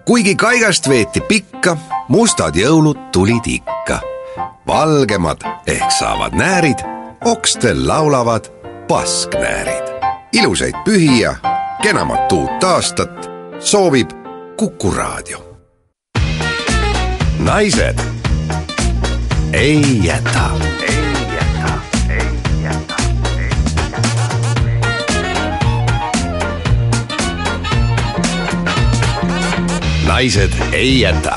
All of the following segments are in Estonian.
Kuigi kaigast veeti pikka, mustad jõulud tulid ikka. Valgemad ehk saavad näärid, okstel laulavad pasknäärid. Ilusaid pühi ja kenamat uut aastat soovib Kuku Raadio. Naised ei jäta. Naised ei jäta.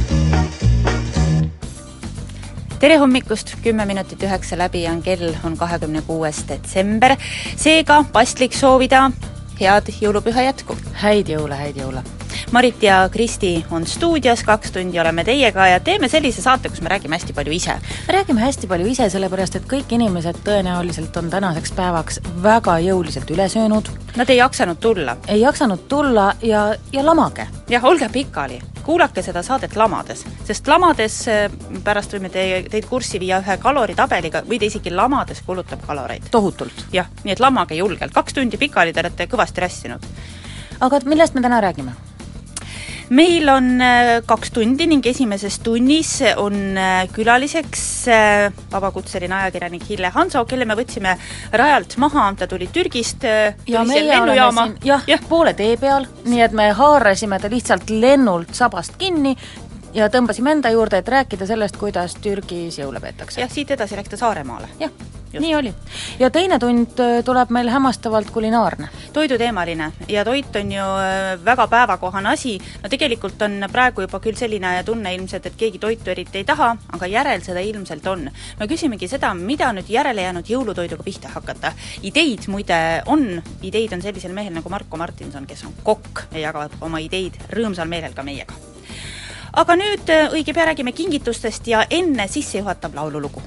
Tere hommikust, 10:09 läbi on kell, on 26. detsember. Seega paslik soovida head jõulupüha jätku. Häid jõule. Marit ja Kristi on stuudios, 2 tundi oleme teiega ja teeme sellise saate, kus me räägime hästi palju ise. Me räägime hästi palju ise, sellepärast et kõik inimesed tõenäoliselt on tänaseks päevaks väga jõuliselt üle söönud. Nad ei jaksanud tulla. Ei jaksanud tulla ja lamage. Jah, olge pikali. Kuulake seda saadet lamades, sest lamades pärast võime teid kurssi viia ühe kaloritabeliga või te isegi lamades kulutab kaloreid. Tohutult. Jah, nii et lamage julgelt. 2 tundi pikali te olete kõvasti rässinud. Aga millest me täna räägime? Meil on 2 tundi ning esimeses tunnis on külaliseks vabakutseline ajakirjanik Hille Hanso, kelle me võtsime rajalt maha, ta tuli Türgist, ja meie oleme siin poole tee peal, nii et me haarasime ta lihtsalt lennult sabast kinni ja tõmbasime enda juurde, et rääkida sellest, kuidas Türgis jõule peetakse. Jah, siit edasi läks ta Saaremaale. Jah, nii oli. Ja teine tund tuleb meil hämmastavalt kulinaarne. Toiduteemaline ja toit on ju väga päevakohane asi. No tegelikult on praegu juba küll selline tunne ilmselt, et keegi toitu eriti ei taha, aga järel seda ilmselt on. Me küsimegi seda, mida nüüd järele jäänud jõulutoiduga pihta hakata. Ideid muide on. Ideid on sellisel mehel nagu Marko Martinson, kes on kokk ja jagab oma ideid rõõmsal meelel ka meiega. Aga nüüd õige pea räägime kingitustest ja enne sissejuhatab laululugu.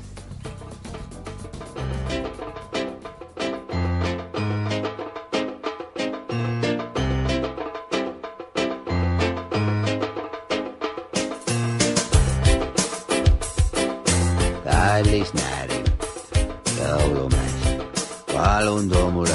Kallis nääri, jõulumees, palun too mulle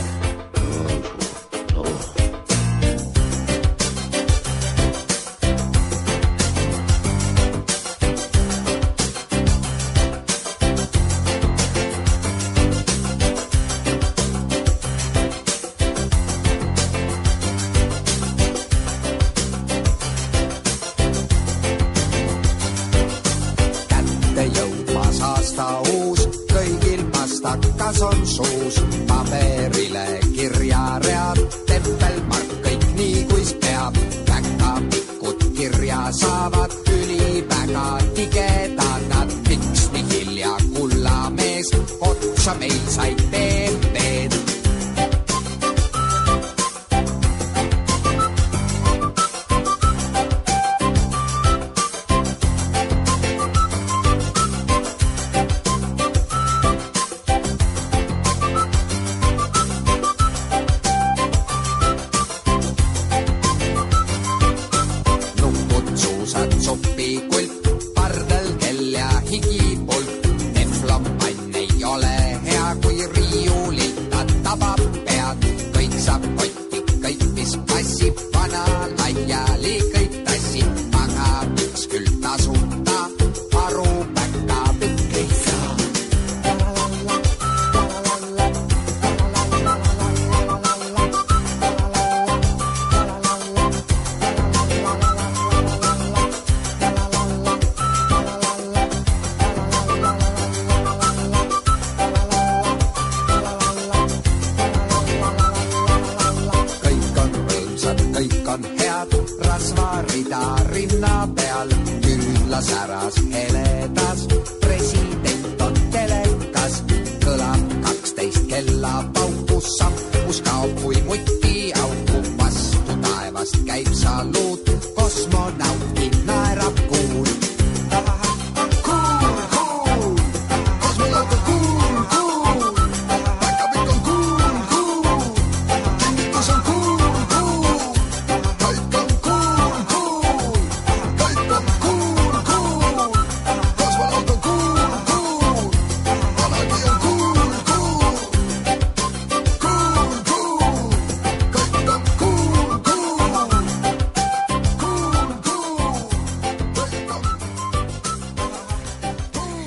on suus, paberile kirjaread, tempelmark kõik nii kuis peab. Väga pikkud kirja saavad üli väga tigedad nad. Miks nii hilja kullamees, otsa meil said teed.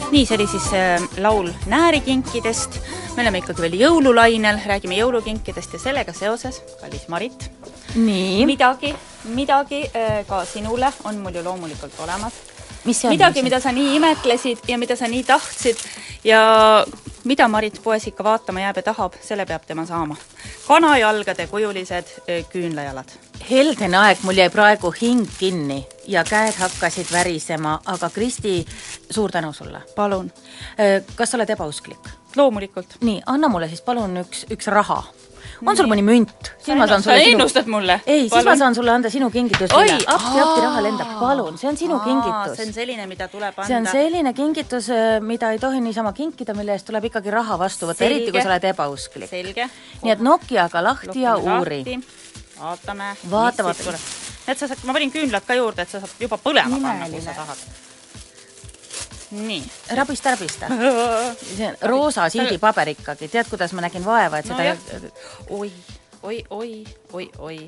Nii, see oli siis laul näärikinkidest. Me oleme ikkagi veel jõululainel, räägime jõulukinkidest ja sellega seoses, kallis Marit, nii. midagi ka sinule on mul ju loomulikult olemas. Midagi, mida sa nii imetlesid ja mida sa nii tahtsid ja mida Marit poes ikka vaatama jääb ja tahab, selle peab tema saama. Kanajalgade kujulised küünlajalad. Heldene aeg, mul jäi praegu hing kinni ja käed hakkasid värisema, aga Kristi, suur tänu sulle. Palun. Kas sa oled ebausklik? Loomulikult. Nii, anna mulle siis palun üks raha. On sul mõni münt? Sa ennustad mulle? Ei, siis ma saan sulle anda sinu kingitus üle. Appi raha lendab, palun. See on sinu kingitus. See on selline, mida tuleb anda. See on selline kingitus, mida ei tohi niisama kinkida, mille eest tuleb ikkagi raha vastu võtta, eriti kui sa oled ebausklik. Selge. Nii et Nokiaga lahti ja uuri. Vaatame. Ma panin küünlad ka juurde, et sa saad juba põlema panna, kui sa tahad. Nii. Rabista. See on roosa sildipaber ikkagi. Tead, kuidas ma nägin vaeva, et seda... Oi.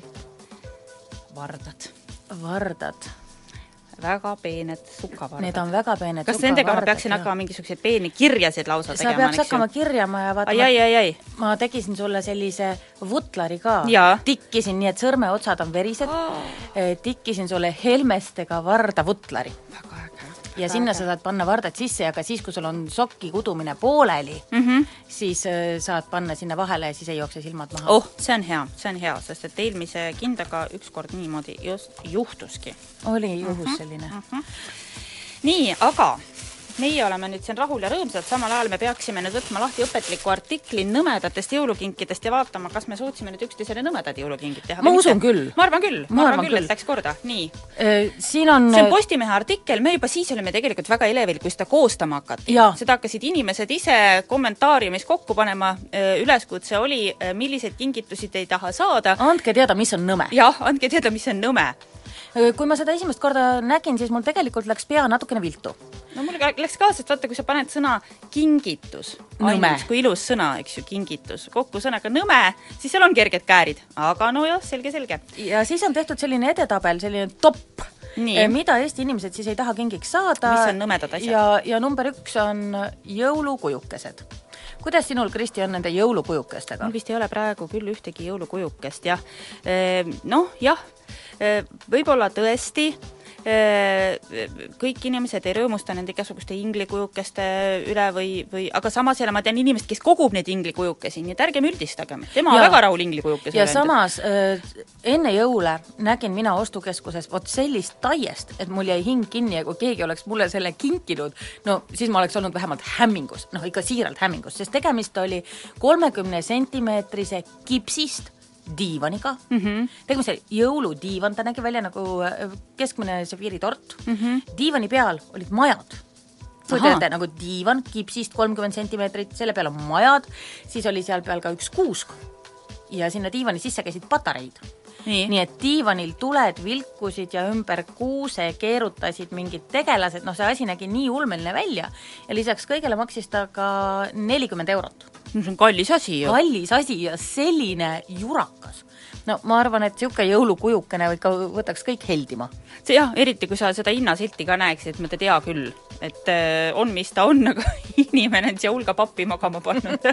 Vardad. Väga peened sukavardad. Need on väga peened sukavardad. Kas nendega ma peaksin hakkama mingisuguseid peeni kirjasid lausa tegema? Sa peaks hakkama kirjama ja vaatama... Ma tegisin sulle sellise vutlari ka. Tikkisin nii, et sõrmeotsad on verised. Tikkisin sulle helmestega varda vutlari. Väga äge. Ja sinna sa saad panna vardad sisse, aga siis, kui sul on sokki kudumine pooleli, siis saad panna sinna vahele ja siis ei jookse silmad maha. See on hea, sest et eelmise kindaga ükskord niimoodi just juhtuski. Oli juhus selline. Nii, aga meie oleme nüüd siin rahul ja rõõmsad, samal ajal me peaksime nüüd võtma lahti õpetliku artikli nõmedatest jõulukinkidest ja vaatama, kas me suutsime nüüd üksteisele nõmedad jõulukingid teha. Ma usun küll. Ma arvan küll, et läks korda. Nii. See on Postimehe artikkel, me juba siis olime tegelikult väga elevil, kui seda koostama hakati. Seda hakkasid inimesed ise kommentaariumis kokku panema. Üleskutse oli, milliseid kingitusid ei taha saada. Andke teada, mis on nõme. Jah, andke teada, mis on nõme. Kui ma seda esimest korda nägin, siis mul tegelikult läks pea natukene viltu. No mul läks ka, sest vaata, kui sa paned sõna kingitus, ainult kui ilus sõna, eks ju, kingitus, kokku sõnaga nõme, siis seal on kerged käärid. Aga no jah, selge. Ja siis on tehtud selline edetabel, selline top, mida Eesti inimesed siis ei taha kingiks saada. Mis on nõmedad asjad? Ja number 1 on jõulukujukesed. Kuidas sinul, Kristi, on nende jõulukujukestega? Mul vist ei ole praegu küll ühtegi jõulukujukest, jah. Võib-olla tõesti kõik inimesed ei rõõmusta nende igasuguste inglikujukeste üle või aga samas jälle ma tean inimest, kes kogub neid inglikujukesi, nii et ärgem üldistagem. Tema on väga rahul inglikujukese. Ja samas enne jõule nägin mina ostukeskuses sellist taiest, et mul jäi hing kinni ja kui keegi oleks mulle selle kinkinud, no siis ma oleks olnud vähemalt hämmingus, ikka siiralt hämmingus, sest tegemist oli 30 sentimeetrise kipsist diivaniga. Tegime see jõuludiivan, ta nägi välja nagu keskmine sefiiritort. Diivani peal olid majad. Kui teate, nagu diivan, kipsist 30 sentimeetrit, selle peal on majad, siis oli seal peal ka üks kuusk ja sinna diivani sisse käisid patareid. Nii et diivanil tuled vilkusid ja ümber kuuse keerutasid mingid tegelased, see asi nägi nii ulmeline välja ja lisaks kõigele maksis ta ka 40 €. See on kallis asi ju. Kallis asi ja selline jurakas. No ma arvan, et siuke jõulukujukene võtaks kõik heldima. See jah, eriti kui sa seda hinnasilti ka näeksid, et ma tea küll, et on, mis ta on, aga inimene on siia hulga pappi magama pannud.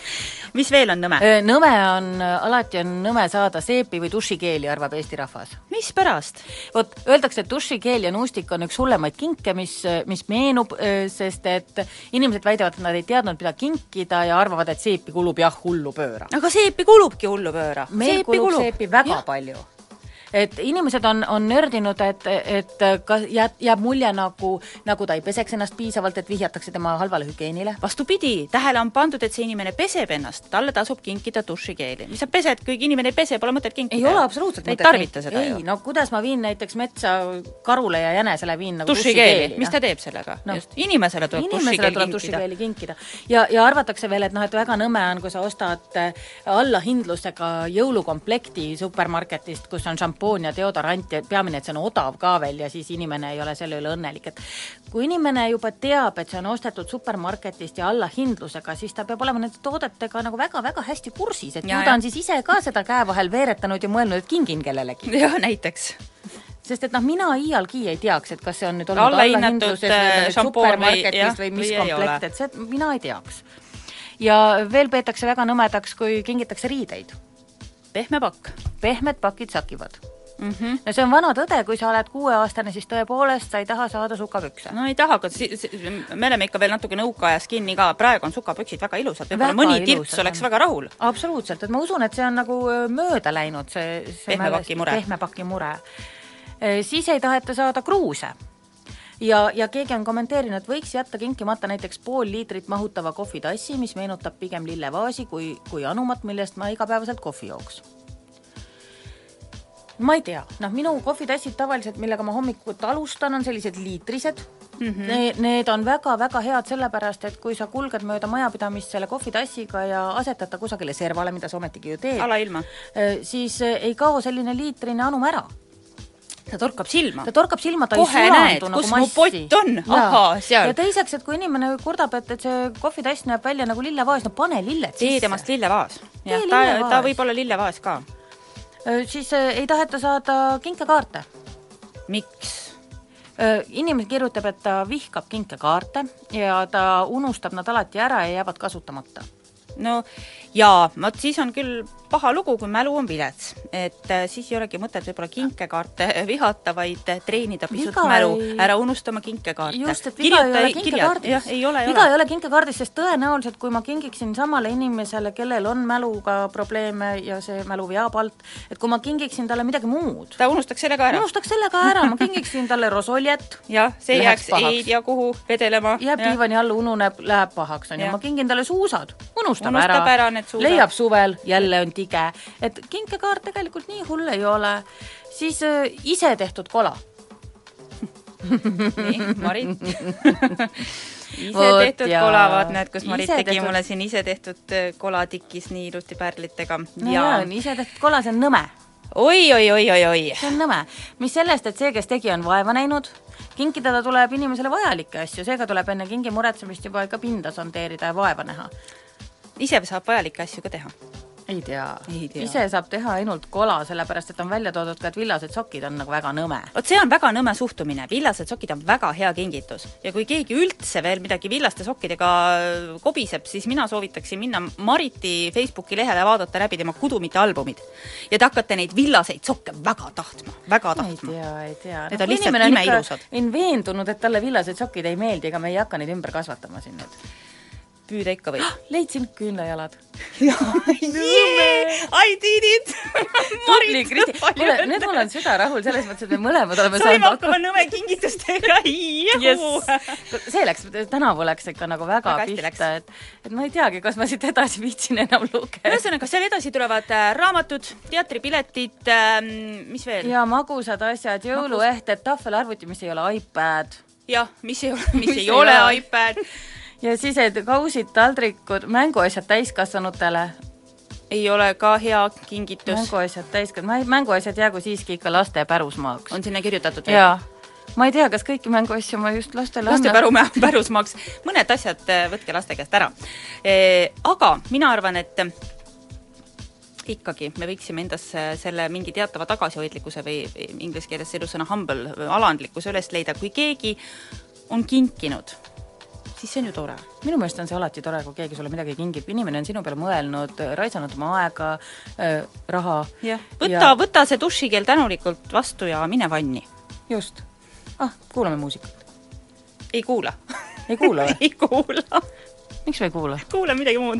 Mis veel on nõme? Nõme on, alati on nõme saada seepi või dušikeeli, arvab Eesti rahvas. Mis pärast? Öeldakse, et dušikeel ja nuustik on üks hullemaid kinke, mis meenub, sest et inimesed väidavad, et nad ei teadnud, mida kinkida ja arvavad, et seepi kulub jah hullu pööra. Aga seepi kulubki hullu pööra. Meil kulub seepi väga palju. Et inimesed on nördinud, et jääb mulje nagu ta ei peseks ennast piisavalt, et vihjatakse tema halvale hügieenile. Vastupidi, tähele on pandud, et see inimene peseb ennast, talle tasub kinkida dušikeeli. Mis sa pesed, kui inimene ei pese, pole mõtet kinkida? Ei ole absoluutselt mõtet. Ei tarvita seda ju. No kuidas ma viin näiteks metsa karule ja jänesele viin nagu dušikeeli? Mis ta teeb sellega? Just. Inimesele tuleb dušikeeli kinkida. Ja arvatakse veel, et väga nõme on, kui sa ostad allahindlusega jõulukomplekti supermarketist, kus on šampoon ja deodorant ja peamine, et see on odav ka veel ja siis inimene ei ole selle üle õnnelik. Et kui inimene juba teab, et see on ostetud supermarketist ja allahindlusega, siis ta peab olema nende toodetega nagu väga-väga hästi kursis, et ta on siis ise ka seda käe vahel veeretanud ja mõelnud, et kingin kellelegi. Ja näiteks. sest et mina iialgi ei teaks, et kas see on nüüd olnud allahinduses või supermarketist või mis komplekt, et see mina ei teaks. Ja veel peetakse väga nõmedaks, kui kingitakse riideid. Pehme pakk. Pehmed pakid sakivad. No see on vana tõde, kui sa oled 6-aastane, siis tõepoolest sa ei taha saada sukapükse. No ei taha, aga me oleme ikka veel natuke nõukaajas kinni ka, praegu on sukapüksid väga ilusad, mõni tirts oleks väga rahul. Absoluutselt, et ma usun, et see on nagu mööda läinud see pehme paki mure. Siis ei taheta saada kruuse. Ja keegi on kommenteerinud, et võiks jätta kinkimata näiteks 0,5 liitrit mahutava kohvitassi, mis meenutab pigem lillevaasi kui anumat, millest ma igapäevaselt kohvi jooks. Ma ei tea. Minu kohvitassid tavaliselt, millega ma hommikut alustan, on sellised liitrised. Need on väga-väga head sellepärast, et kui sa kulged mööda majapidamist selle kohvitassiga ja asetata kusagile servale, mida sa ometigi ju teed, siis ei kao selline liitrine anum ära. Ta torkab silma. Ta kohe ei näed, sulandu kus nagu mu pott on. Aha, seal. Ja teiseks, et kui inimene kurdab, et see kohvitass näeb välja nagu lillevaas, no pane lilled sisse. Tee temast lillevaas. Ta võib olla lillevaas ka. Siis ei taheta saada kinkekaarte. Miks? Inimene kirjutab, et ta vihkab kinkekaarte ja ta unustab nad alati ära ja jäävad kasutamata. No jaa, siis on küll paha lugu, kui mälu on vilets. Et siis ei olegi mõtet võib-olla kinkekaarte vihata, vaid treenida pisut mälu. Ära unustama kinkekaarte. Just, et viga ei ole kinkekaardis. Viga ei ole kinkekaardis, sest tõenäoliselt, kui ma kingiksin samale inimesele, kellel on mäluga probleeme ja see mälu veab alt, et kui ma kingiksin talle midagi muud. Ta unustaks selle ka ära. Ma kingiksin talle rosoljet. Ja, see jääks ei tea kuhu vedelema. Jääb diivani all, ununeb, läheb pahaks. Ja ma kingin talle suusad. Unustab ära need suusad. Leiab suvel, jälle on tige. Et kinkekaart tegelikult nii hull ei ole. Siis ise tehtud kola. Nii, Marit. Ise tehtud kola, vaat näed, kus Marit tegi mulle siin ise tehtud kola tikis nii ilusti pärlitega. No ja, ise tehtud kola, see on nõme. Oi. See on nõme. Mis sellest, et see, kes tegi, on vaeva näinud, kinkidada tuleb inimesele vajalikke asju, seega tuleb enne kingi muretsemist juba ikka pinda sondeerida ja vaeva näha. Ise saab vajalikke asju ka teha. Ei tea. Ise saab teha ainult kola, sellepärast, et on välja toodud ka, et villased sokid on nagu väga nõme. See on väga nõme suhtumine. Villased sokid on väga hea kingitus. Ja kui keegi üldse veel midagi villaste sokkidega kobiseb, siis mina soovitaksin minna Mariti Facebooki lehele ja vaadata läbi tema kudumite albumid. Ja te hakkate neid villaseid sokke väga tahtma. Ei tea. Need on lihtsalt imeilusad. On veendunud, et talle villased sokid ei meeldi, ega me ei hakka neid ümber kasvatama siin nüüd. Püüda ikka või? Leidsin küünlajalad. I did it! Tubli, Kristi. Nüüd mul on süda rahul selles mõttes, et me mõlemad oleme saanud hakkama nõme kingitustega. See läks, tänavu läks ikka nagu väga pihta, et ma ei teagi, kas ma siit edasi viitsin enam lugeda. Ühesõnaga, seal edasi tulevad raamatud, teatripiletid, mis veel? Ja magusad asjad, jõuluehted, tahvelarvuti, mis ei ole iPad. Jah, mis ei ole iPad. Ja siis kausid, taldrikud, mänguasjad täiskasvanutele. Ei ole ka hea kingitus. Mänguasjad jäägu siiski ikka laste pärusmaaks. On sinna kirjutatud? Jaa. Ma ei tea, kas kõiki mänguasju ma just lastele annan. Pärusmaaks. Mõned asjad võtke laste käest ära. Aga mina arvan, et ikkagi me võiksime endas selle mingi teatava tagasihoidlikkuse või inglise keeles sõna humble alandlikkuse üles leida, kui keegi on kinkinud, siis see on ju tore. Minu meelest on see alati tore, kui keegi sulle midagi kingib. Inimene on sinu peale mõelnud, raisanud oma aega, raha. Võta see dušikeel tänulikult vastu ja mine vanni. Just. Kuulame muusikat. Ei kuula. Ei kuula või? Ei kuula. Miks me ei kuula? Kuula midagi muud.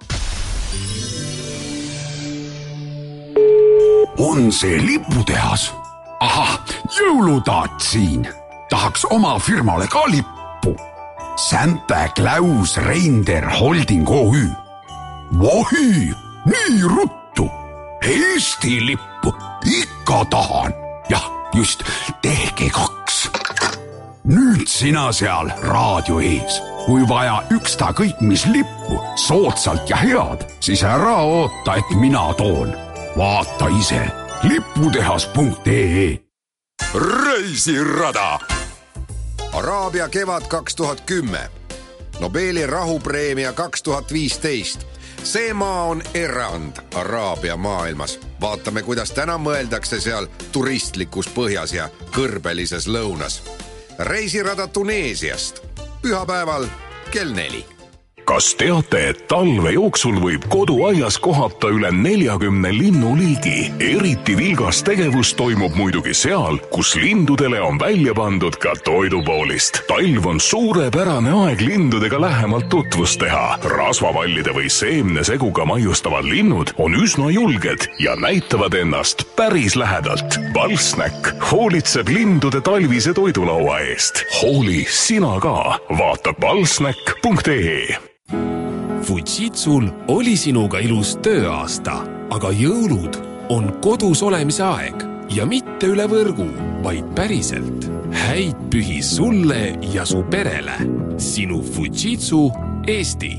On see liputehas? Ahah, jõulutaat siin. Tahaks oma firmale ka lippu. Santa Claus Reindeer Holding OÜ. Vohii, nii ruttu. Eesti lippu ikka tahan. Jah, just, tehke 2. Nüüd sina seal raadio ees. Kui vaja üksta kõik mis lippu, soodsalt ja head, siis ära oota, et mina toon. Vaata ise liputehas.ee. Reisirada. Araabia kevad 2010. Nobeli rahupreemia 2015. See maa on erand Araabia maailmas. Vaatame, kuidas täna mõeldakse seal turistlikus põhjas ja kõrbelises lõunas. Reisirada Tuneesiast. Pühapäeval kell 4. Kas teate, et talve jooksul võib koduaias kohata üle 40 linnuliigi? Eriti vilgas tegevus toimub muidugi seal, kus lindudele on välja pandud ka toidupoolist. Talv on suurepärane aeg lindudega lähemalt tutvust teha. Rasvavallide või seemneseguga maiustavad linnud on üsna julged ja näitavad ennast päris lähedalt. Balsnäkk hoolitseb lindude talvise toidulaua eest. Hooli sina ka. Vaata balsnäkk.ee. Fujitsul oli sinuga ilus tööaasta, aga jõulud on kodus olemise aeg ja mitte üle võrgu, vaid päriselt. Häid pühi sulle ja su perele. Sinu Fujitsu Eesti.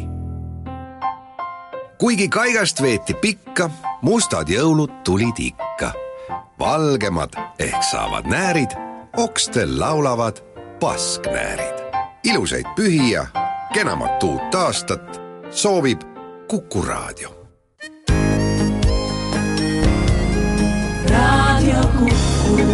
Kuigi kaigast veeti pikka, mustad jõulud tulid ikka. Valgemad ehk saavad näärid, okstel laulavad pasknäärid. Ilusaid pühi ja kenamat uut aastat soovib Kuku Raadio. Raadio Kuku.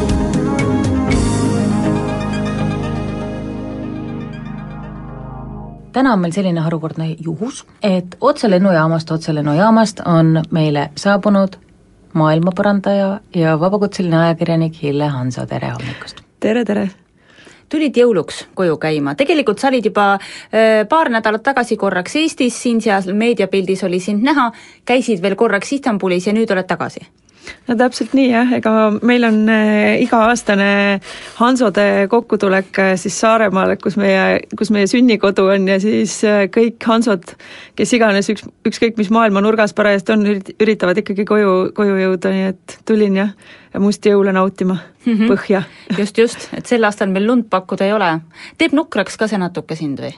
Täna on meil selline harukordne juhus, et otselennujaamast on meile saabunud maailmaparandaja ja vabakutseline ajakirjanik Hille Hanso. Tere hommikust! Tere! Tulid jõuluks koju käima. Tegelikult sa olid juba paar nädalat tagasi korraks Eestis, siin seal meediapildis oli sind näha, käisid veel korraks Istanbulis ja nüüd oled tagasi. No täpselt nii jah, ega meil on iga-aastane Hansode kokkutulek siis Saaremaale, kus meie sünnikodu on ja siis kõik Hansod, kes iganes ükskõik mis maailma nurgas parajast on, üritavad ikkagi koju jõuda, nii et tulin ja musti jõule nautima põhja. Just, et sel aastal meil lund pakkuda ei ole. Teeb nukraks ka see natuke sind või?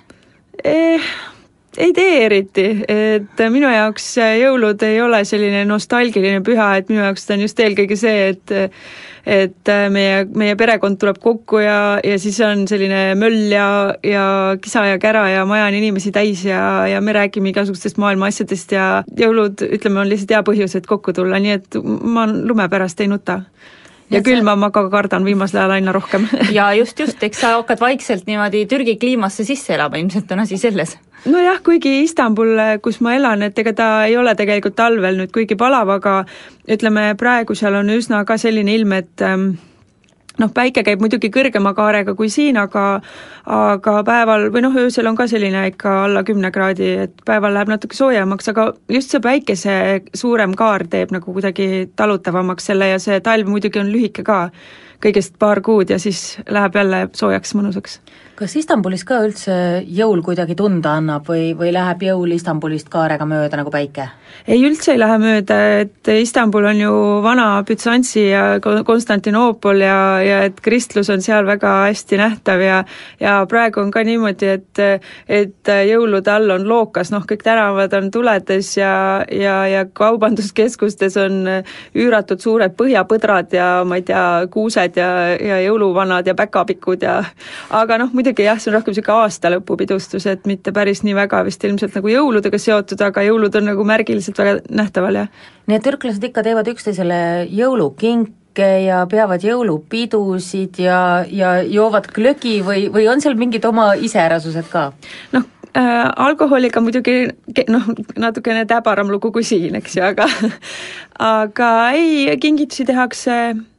Ei tee eriti, et minu jaoks jõulud ei ole selline nostalgiline püha, et minu jaoks ta on just eelkõige see, et meie perekond tuleb kokku ja siis on selline möll ja kisa ja kära ja maja on inimesi täis ja me räägime igasugustest maailma asjadest ja jõulud, ütleme, on lihtsalt hea põhjus, et kokku tulla, nii et ma lume pärast ei nuta. Ja külma ma ka kardan viimasel ajal aina rohkem. Ja just, eks sa hakkad vaikselt niimoodi Türgi kliimasse sisse elama, ilmselt on asi selles. No jah, kuigi Istanbul, kus ma elan, et ega ta ei ole tegelikult talvel nüüd kuigi palav, aga ütleme, praegu seal on üsna ka selline ilm, et päike käib muidugi kõrgema kaarega kui siin, aga päeval või öösel on ka selline ikka alla 10 kraadi, et päeval läheb natuke soojemaks, aga just see päikese suurem kaar teeb nagu kuidagi talutavamaks selle ja see talv muidugi on lühike ka, kõigest paar kuud ja siis läheb jälle soojaks mõnusaks. Kas Istanbulis ka üldse jõul kuidagi tunda annab või läheb jõul Istanbulist kaarega mööda nagu päike? Ei, üldse ei lähe mööda, et Istanbul on ju vana Bütsantsi ja Konstantinoopol ja et kristlus on seal väga hästi nähtav ja praegu on ka niimoodi, et jõulude all on lookas, kõik tänavad on tuledes ja kaubanduskeskustes on üüratud suured põhjapõdrad ja ma ei tea, kuused ja jõuluvanad ja päkapikud aga muidugi jah, see on rohkem selline aasta lõpupidustus, et mitte päris nii väga vist ilmselt nagu jõuludega seotud, aga jõulud on nagu märgiliselt väga nähtaval, jah. Nii et türklased ikka teevad üksteisele jõulukinke ja peavad jõulupidusid ja joovad glögi või on seal mingid oma iseärasused ka? Alkoholiga muidugi natukene täbaram lugu kui siin, eks ju, aga ei, kingitusi tehakse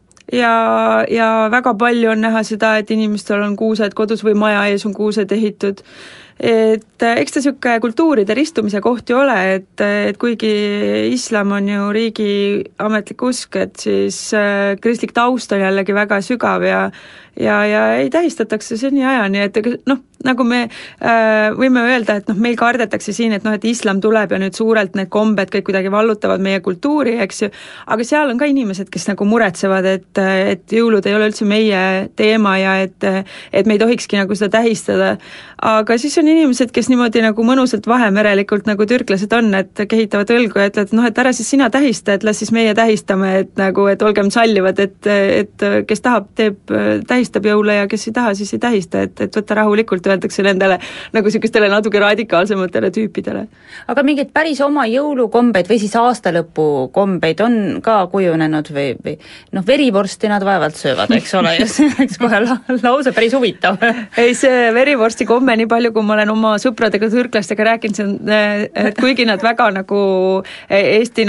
ja väga palju on näha seda, et inimestel on kuused kodus või maja ees on kuused ehitud. Et eks ta niisugune kultuuride ristumise koht ju ole, et kuigi islam on ju riigi ametlik usk, et siis kristlik taust on jällegi väga sügav ja ei tähistatakse seni ajani, et nagu me võime öelda, et meil kardetakse siin, et islam tuleb ja nüüd suurelt need kombed kõik kuidagi vallutavad meie kultuuri, eks ju, aga seal on ka inimesed, kes nagu muretsevad, et jõulud ei ole üldse meie teema ja et me ei tohikski nagu seda tähistada, aga siis on on inimesed, kes niimoodi nagu mõnusalt vahemerelikult nagu türklased on, et kehitavad õlgu ja ütlevad, noh, et ära siis sina tähista, et las siis meie tähistame, et nagu, et olgem sallivad, et kes tahab, tähistab jõule ja kes ei taha, siis ei tähista, et võtta rahulikult, öeldakse nendele nagu niisugustele natuke radikaalsematele tüüpidele. aga mingeid päris oma jõulukombeid või siis aastalõpu kombeid on ka kujunenud või noh, verivorsti nad vaevalt söövad, eks ole, ja see oleks kohe lause päris huvitav. Ei, see verivorsti komme, nii palju, kui ma olen oma sõpradega, türklastega rääkinud, see on, et kuigi nad väga nagu Eesti,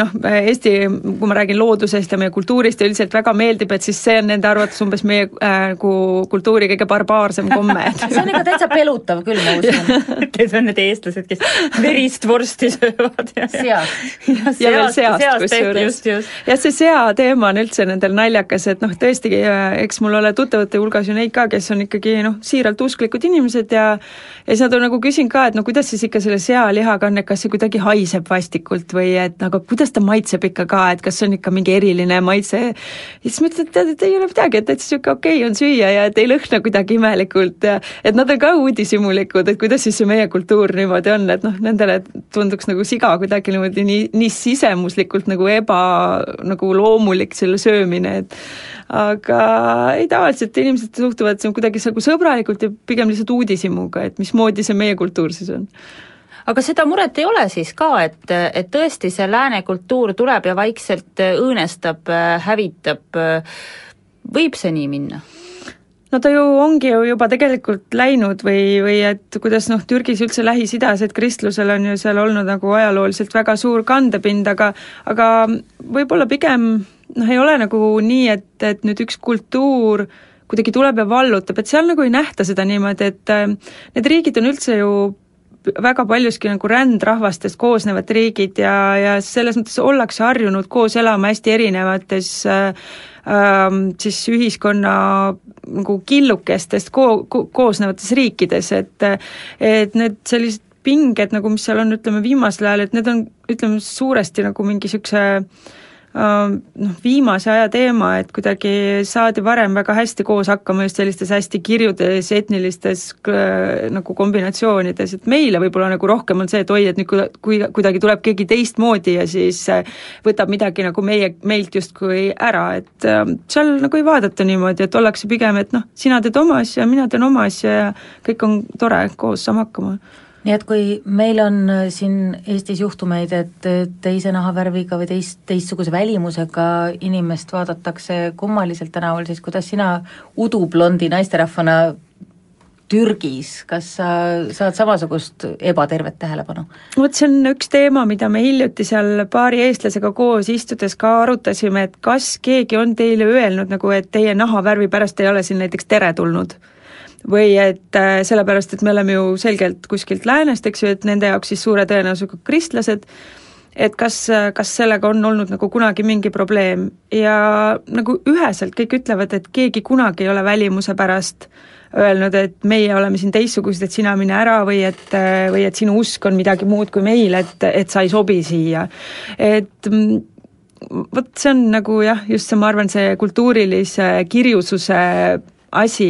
kui ma räägin loodusest ja meie kultuurist ja üldiselt väga meeldib, et siis see on nende arvates umbes meie kultuuri kõige barbaarsem komme. See on ikka täitsa pelutav küll, ma usun. Kes on need eestlased, kes verist vorsti söövad. Seast. Ja veel seast kusjuures. Ja see sea teema on üldse nendel naljakas, et noh, tõesti, eks mul ole tuttavate hulgas ju neid ka, kes on ikkagi siiralt usklikud inimesed ja siis nad on nagu küsin ka, et no kuidas siis ikka selle sealihaga on, et kas see kuidagi haiseb vastikult või et nagu kuidas ta maitseb ikka ka, et kas on ikka mingi eriline maitse. Ja siis ma ütlen, et ei ole midagi, et siuke okei on süüa ja et ei lõhna kuidagi imelikult ja et nad on ka uudishimulikud, et kuidas siis see meie kultuur niimoodi on, et noh, nendele tunduks nagu siga kuidagi niimoodi nii sisemuslikult nagu loomulik selle söömine, et aga ei, tavaliselt inimesed suhtuvad kuidagi nagu sõbralikult ja pigem lihtsalt uudishimuga, et mismoodi see meie kultuur siis on. Aga seda muret ei ole siis ka, et tõesti see lääne kultuur tuleb ja vaikselt õõnestab, hävitab, võib see nii minna? No ta ju ongi juba tegelikult läinud või et kuidas Türgis üldse Lähis-Idas, et kristlusel on ju seal olnud nagu ajalooliselt väga suur kandepind, aga võib-olla pigem ei ole nagu nii, et nüüd üks kultuur kuidagi tuleb ja vallutab, et seal nagu ei nähta seda niimoodi, et need riigid on üldse ju väga paljuski nagu rändrahvastest koosnevad riigid ja selles mõttes ollakse harjunud koos elama hästi erinevates siis ühiskonna nagu killukestest koosnevates riikides, et need sellised pinged, nagu mis seal on, ütleme, viimasel ajal, et need on, ütleme, suuresti nagu mingi niisuguse viimase aja teema, et kuidagi saadi varem väga hästi koos hakkama just sellistes hästi kirjudes, etnilistes nagu kombinatsioonides, et meile võib-olla nagu rohkem on see, et oi, et nüüd kui kuidagi tuleb keegi teistmoodi ja siis võtab midagi nagu meilt justkui ära, et seal nagu ei vaadata niimoodi, et ollakse pigem, et sina teed oma asja, mina teen oma asja ja kõik on tore, koos saame hakkama. Nii et kui meil on siin Eestis juhtumeid, et teise nahavärviga või teistsuguse välimusega inimest vaadatakse kummaliselt tänaval, siis kuidas sina udublondi naisterahvana Türgis, kas sa saad samasugust ebatervet tähelepanu? Vot see on üks teema, mida me hiljuti seal paari eestlasega koos istudes ka arutasime, et kas keegi on teile öelnud, nagu, et teie nahavärvi pärast ei ole siin näiteks tere tulnud. Või et sellepärast, et me oleme ju selgelt kuskilt läänest, eks ju, et nende jaoks siis suure tõenäosusega kristlased, et kas sellega on olnud nagu kunagi mingi probleem ja nagu üheselt kõik ütlevad, et keegi kunagi ei ole välimuse pärast öelnud, et meie oleme siin teistsugused, et sina mine ära või et sinu usk on midagi muud kui meil, et sa ei sobi siia. Et vot see on nagu jah, just see, ma arvan, see kultuurilise kirjususe asi,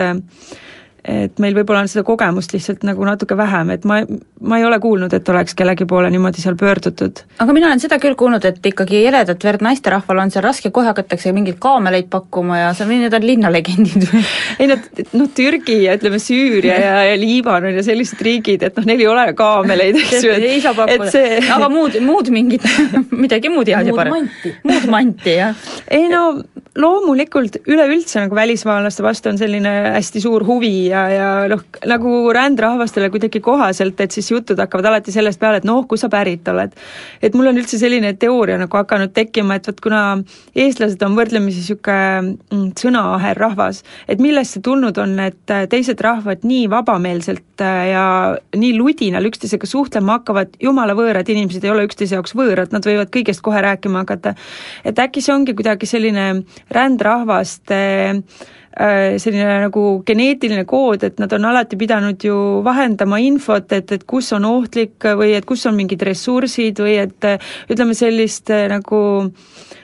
et meil võib-olla on seda kogemust lihtsalt nagu natuke vähem, et ma ei ole kuulnud, et oleks kellegi poole niimoodi seal pöördutud. Aga mina olen seda küll kuulnud, et ikkagi heledat verd naisterahval on seal raske, kohe hakatakse mingeid kaameleid pakkuma ja need on linnalegendid. Ei Türgi ja ütleme Süüria ja Liibanon ja sellised riigid, et neil ei ole kaameleid, eks ju. Ei saa pakkuda, aga muud mingid, midagi muud head ja parem. Muud manti, jah. Ei loomulikult üleüldse nagu välismaalaste vastu on selline hästi suur huvi ja nagu rändrahvastele kuidagi kohaselt, et siis jutud hakkavad alati sellest peale, et kus sa pärit oled. Et mul on üldse selline teooria nagu hakanud tekkima, et võt kuna eestlased on võrdlemisi siuke sõnaaher rahvas, et millest see tulnud on, et teised rahvad nii vabameelselt ja nii ludinal üksteisega suhtlema hakkavad, jumala võõrad inimesed ei ole üksteise jaoks võõrad, nad võivad kõigest kohe rääkima hakata. Et äkki see ongi kuidagi selline rändrahvaste selline nagu geneetiline kood, et nad on alati pidanud ju vahendama infot, et kus on ohtlik või et kus on mingid ressursid või et ütleme sellist nagu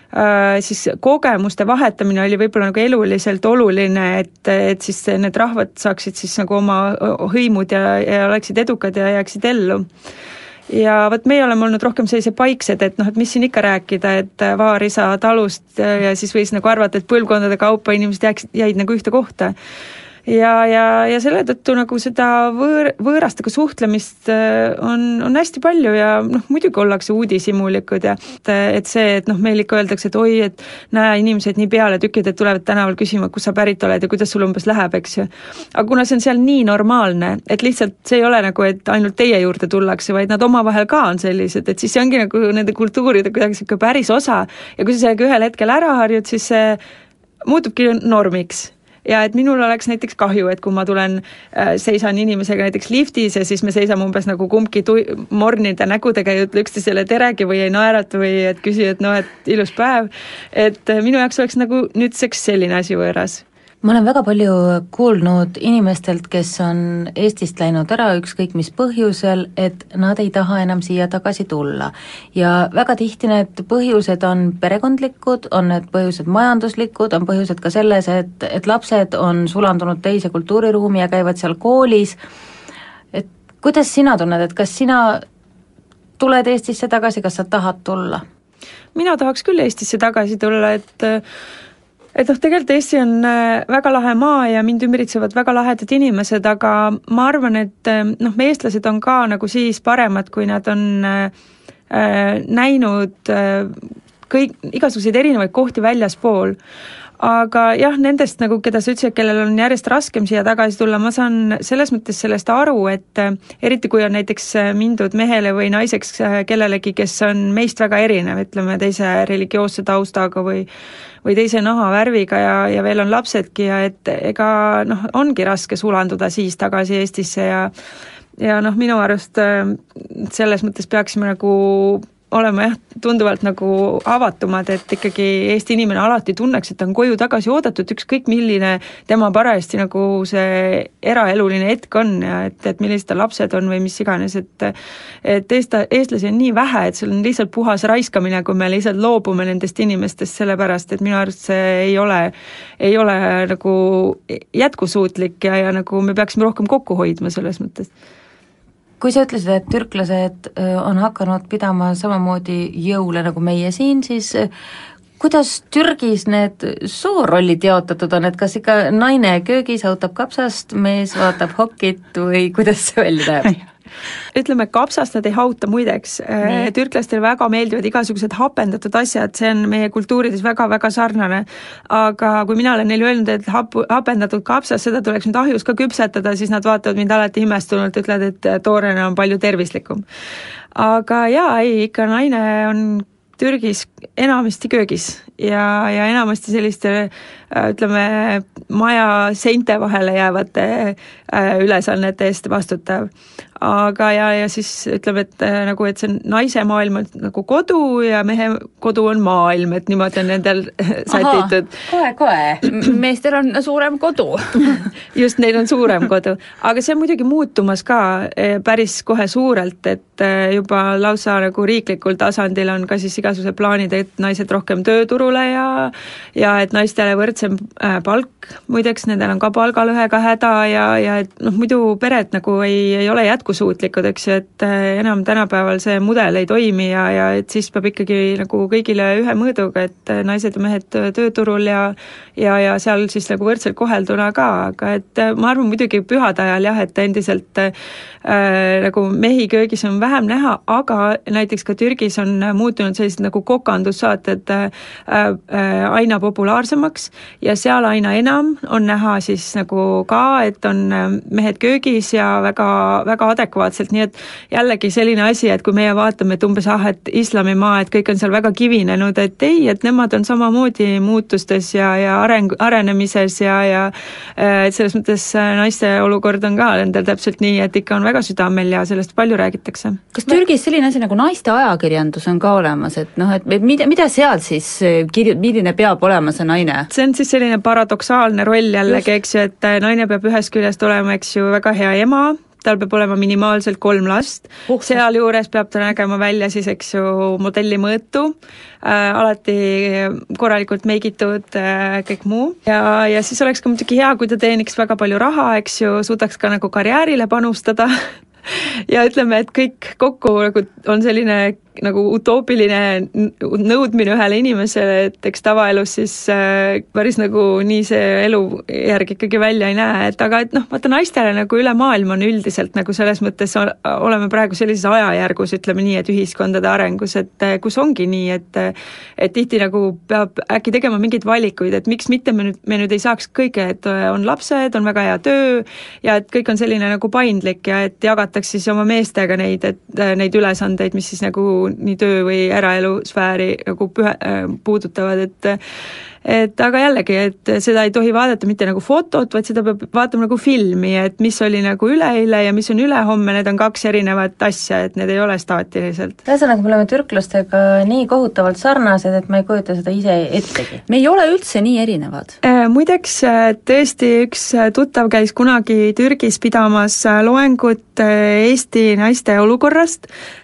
siis kogemuste vahetamine oli võib-olla nagu eluliselt oluline, et siis need rahvad saaksid siis nagu oma hõimud ja oleksid edukad ja jääksid ellu. Ja võt meie oleme olnud rohkem sellise paiksed, et et mis siin ikka rääkida, et vaarisa talust ja siis võis nagu arvata, et põlvkondade kaupa inimesed jäid nagu ühte kohta. Ja selle tõttu nagu seda võõrastega suhtlemist on hästi palju ja muidugi ollakse uudishimulikud ja et see, et meil ikka öeldakse, et oi, et näe, inimesed nii peale tükid, et tulevad tänaval küsima, kus sa pärit oled ja kuidas sul umbes läheb, eks ju. Aga kuna see on seal nii normaalne, et lihtsalt see ei ole nagu, et ainult teie juurde tullakse, vaid nad omavahel ka on sellised, et siis see ongi nagu nende kultuuride kuidagi siuke päris osa ja kui sa sellega ühel hetkel ära harjud, siis see muutubki normiks. Ja et minul oleks näiteks kahju, et kui ma tulen, seisan inimesega näiteks liftis ja siis me seisame umbes nagu kumbki mornide nägudega ja ütle üksteisele teregi või ei naerata või et küsi, et et ilus päev. Et minu jaoks oleks nagu nüüdseks selline asi võõras. Ma olen väga palju kuulnud inimestelt, kes on Eestist läinud ära ükskõik mis põhjusel, et nad ei taha enam siia tagasi tulla. Ja väga tihti need põhjused on perekondlikud, on need põhjused majanduslikud, on põhjused ka selles, et lapsed on sulandunud teise kultuuriruumi ja käivad seal koolis. Et kuidas sina tunned, et kas sina tuled Eestisse tagasi, kas sa tahad tulla? Mina tahaks küll Eestisse tagasi tulla, et tegelikult Eesti on väga lahe maa ja mind ümbritsevad väga lahedad inimesed, aga ma arvan, et me eestlased on ka nagu siis paremad, kui nad on näinud igasuguseid erinevaid kohti väljaspool. Aga jah, nendest nagu, keda sa ütlesid, kellel on järjest raskem siia tagasi tulla, ma saan selles mõttes sellest aru, et eriti kui on näiteks mindud mehele või naiseks kellelegi, kes on meist väga erinev, ütleme teise religioosse taustaga või teise nahavärviga ja veel on lapsedki ja et ega ongi raske sulanduda siis tagasi Eestisse ja minu arust selles mõttes peaksime nagu olema tunduvalt nagu avatumad, et ikkagi Eesti inimene alati tunneks, et ta on koju tagasi oodatud, ükskõik milline tema parajasti nagu see eraeluline hetk on ja et millised lapsed on või mis iganes, et eestlasi on nii vähe, et see on lihtsalt puhas raiskamine, kui me lihtsalt loobume nendest inimestest sellepärast, et minu arust see ei ole nagu jätkusuutlik ja nagu me peaksime rohkem kokku hoidma selles mõttes. Kui sa ütlesid, et türklased on hakanud pidama samamoodi jõule nagu meie siin, siis kuidas Türgis need soorollid jaotatud on, et kas ikka naine köögis autab kapsast, mees vaatab hokit või kuidas see välja näeb? Ütleme, kapsast nad ei hauta muideks. Türklastel väga meeldivad igasugused hapendatud asjad, see on meie kultuurides väga-väga sarnane. Aga kui mina olen neile öelnud, et hapendatud kapsas, seda tuleks nüüd ahjus ka küpsetada, siis nad vaatavad mind alati imestunult, ütlevad, et toorena on palju tervislikum. Aga ikka naine on Türgis enamasti köögis ja enamasti selliste, ütleme, maja seinte vahele jäävate ülesannete eest vastutav. Aga ja siis ütleme, et nagu, et see naise maailm on nagu kodu ja mehe kodu on maailm, et niimoodi on nendel sätitud. Kohe. Meestel on suurem kodu. Just, neil on suurem kodu. Aga see on muidugi muutumas ka päris kohe suurelt, et juba lausa nagu riiklikul tasandil on ka siis igasuguse plaanid, et naised rohkem tööturule ja et naistele võrdsem palk, muideks nendel on ka palgalõhega häda ja et muidu pered nagu ei ole jätkusuutlikud, eks ju, et enam tänapäeval see mudel ei toimi ja et siis peab ikkagi nagu kõigile ühe mõõduga, et naised ja mehed tööturul ja seal siis nagu võrdselt kohelduna ka, aga et ma arvan muidugi pühade ajal jah, et endiselt nagu mehi köögis on vähem näha, aga näiteks ka Türgis on muutunud sellised nagu kokandussaated aina populaarsemaks ja seal aina enam on näha siis nagu ka, et on mehed köögis ja väga adekvaatselt, nii et jällegi selline asi, et kui meie vaatame, et umbes et islamimaa, et kõik on seal väga kivinenud, et ei, et nemad on samamoodi muutustes ja arenemises ja et selles mõttes naiste olukord on ka nendel täpselt nii, et ikka on väga südamel ja sellest palju räägitakse. Kas Türgis selline asi nagu naiste ajakirjandus on ka olemas, et et mida seal siis milline peab olema see naine? See on siis selline paradoksaalne roll jällegi, eks ju, et naine peab ühest küljest olema, eks ju, väga hea ema, tal peab olema minimaalselt 3 last, seal juures peab ta nägema välja siis, eks ju, modelli mõõtu, alati korralikult meigitud, kõik muu. Ja siis oleks ka muidugi hea, kui ta teeniks väga palju raha, eks ju, suudaks ka nagu karjäärile panustada ja ütleme, et kõik kokku nagu on selline nagu utoopiline nõudmine ühele inimesele, et eks tavaelus siis päris nagu nii see elu järgi ikkagi välja ei näe, et aga et noh, vaata naistele nagu üle maailma on üldiselt nagu selles mõttes oleme praegu sellises ajajärgus, ütleme nii, et ühiskondade arengus, et kus ongi nii, et tihti nagu peab äkki tegema mingeid valikuid, et miks mitte me nüüd ei saaks kõige, et on lapsed, on väga hea töö ja et kõik on selline nagu paindlik ja et jagataks siis oma meestega neid ülesandeid, mis siis nagu nii töö või eraelu sfääri nagu puudutavad, et aga jällegi, et seda ei tohi vaadata mitte nagu fotot, vaid seda peab vaatama nagu filmi, et mis oli nagu üleeile ja mis on ülehomme, need on 2 erinevat asja, et need ei ole staatiliselt. Ühesõnaga, me oleme türklastega nii kohutavalt sarnased, et me ei kujuta seda ise ettegi. Me ei ole üldse nii erinevad. Muideks tõesti üks tuttav käis kunagi Türgis pidamas loengut Eesti naiste olukorrast,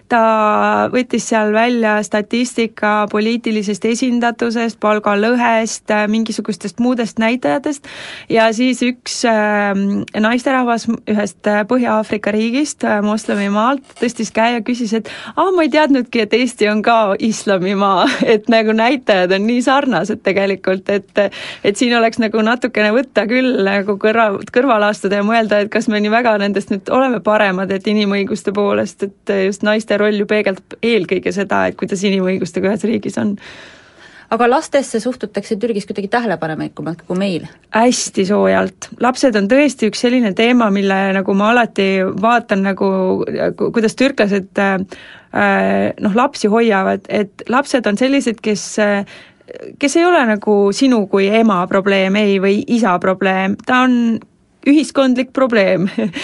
ta võttis seal välja statistika poliitilisest esindatusest, palgalõhest, mingisugustest muudest näitajatest ja siis üks naisterahvas ühest Põhja-Aafrika riigist, moslemimaalt, tõstis käe ja küsis, et ma ei teadnudki, et Eesti on ka islamimaa, et nagu näitajad on nii sarnased tegelikult, et siin oleks nagu natukene võtta küll nagu kõrvale astuda ja mõelda, et kas me nii väga nendest nüüd oleme paremad, et inimõiguste poolest, et just naiste roll ju peegeldab eelkõige seda, et kuidas inimõigustega ühes riigis on. Aga lastesse suhtutakse Türgis kuidagi tähelepanelikumalt kui meil? Hästi soojalt. Lapsed on tõesti üks selline teema, mille nagu ma alati vaatan nagu, kuidas türklased lapsi hoiavad, et lapsed on sellised, kes ei ole nagu sinu kui ema probleem, ei, või isa probleem, ta on ühiskondlik probleem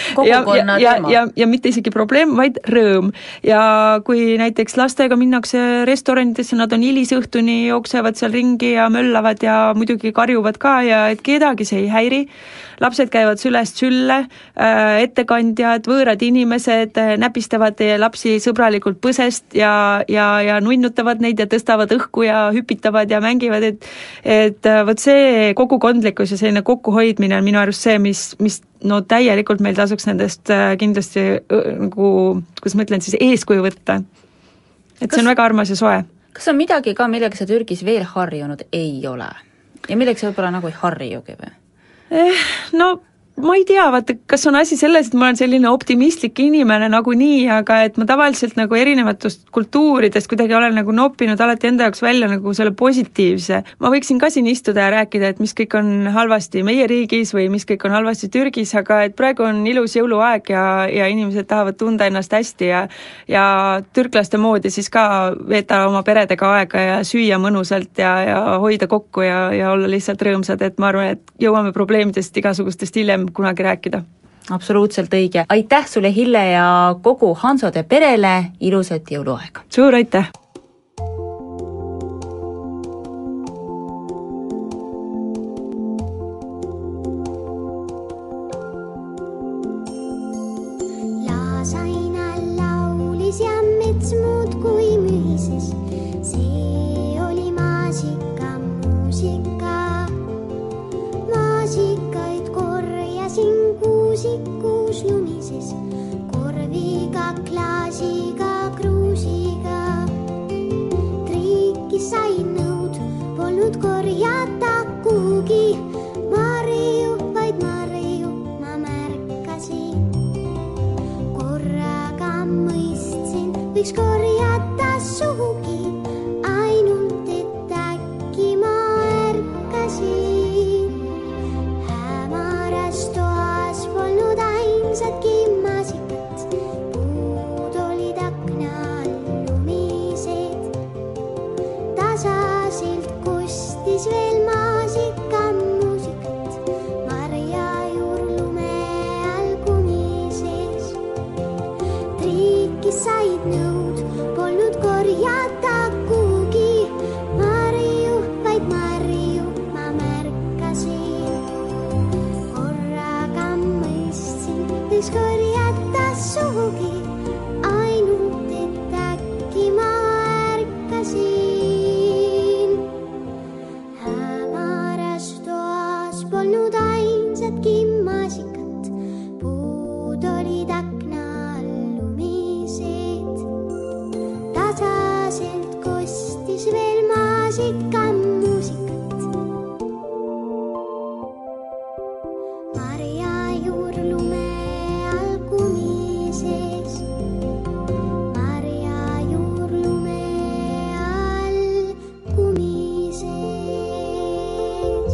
ja mitte isegi probleem, vaid rõõm. Ja kui näiteks lastega minnakse restoranidesse, nad on hilisõhtuni, jooksevad seal ringi ja möllavad ja muidugi karjuvad ka ja et kedagi see ei häiri. Lapsed käivad sülest sülle, ettekandjad, võõrad inimesed näpistavad lapsi sõbralikult põsest ja nunnutavad neid ja tõstavad õhku ja hüpitavad ja mängivad, et võt see kogukondlikkus ja selline kokkuhoidmine on minu arust see, mis no täielikult meil tasuks nendest kindlasti nagu, kuidas ma ütlen, siis eeskuju võtta. Et see on väga armas ja soe. Kas on midagi ka, millega sa Türgis veel harjunud ei ole? Ja millega sa võib-olla nagu ei harjugi või? No ma ei tea, vaata, kas on asi selles, et ma olen selline optimistlik inimene nagu nii, aga et ma tavaliselt nagu erinevatust kultuuridest kuidagi olen nagu noppinud alati enda jaoks välja nagu selle positiivse. Ma võiksin ka siin istuda ja rääkida, et mis kõik on halvasti meie riigis või mis kõik on halvasti Türgis, aga et praegu on ilus jõuluaeg ja inimesed tahavad tunda ennast hästi ja türklaste moodi siis ka veeta oma peredega aega ja süüa mõnusalt ja hoida kokku ja olla lihtsalt rõõmsad, et ma arvan, et jõuame probleemidest igasugustest hiljem kunagi rääkida. Absoluutselt õige. Aitäh sulle, Hille, ja kogu Hansode perele ilusat jõuluaega. Suur aitäh! Laasaina laulis ja mets muud kui mühises. See oli maasika muusika. Maasikaid korjasin kuusikus lumises, korviga, klaasiga, kruusiga. Triiki sain nõud, polnud korjata kuhugi. Marju, vaid marju ma märkasin. Korraga mõistsin, võiks korjata suhugi. Ainult, et äkki ma ärkasin. Toas polnud ainsatki maasikat, puud olid akna all lumised. Tasaselt kostis veel maasika muusikat, marja juur lume all kumises. Triiki said nõud, siis korjatas suhugi, ainult et äkki ma ärkasin. Hämaras toas polnud ainsatki maasikat, puud olid akna all lumised. Tasaselt kostis veel maasika muusikat. Marja juurlume all kumises, Marja juurlume all kumises.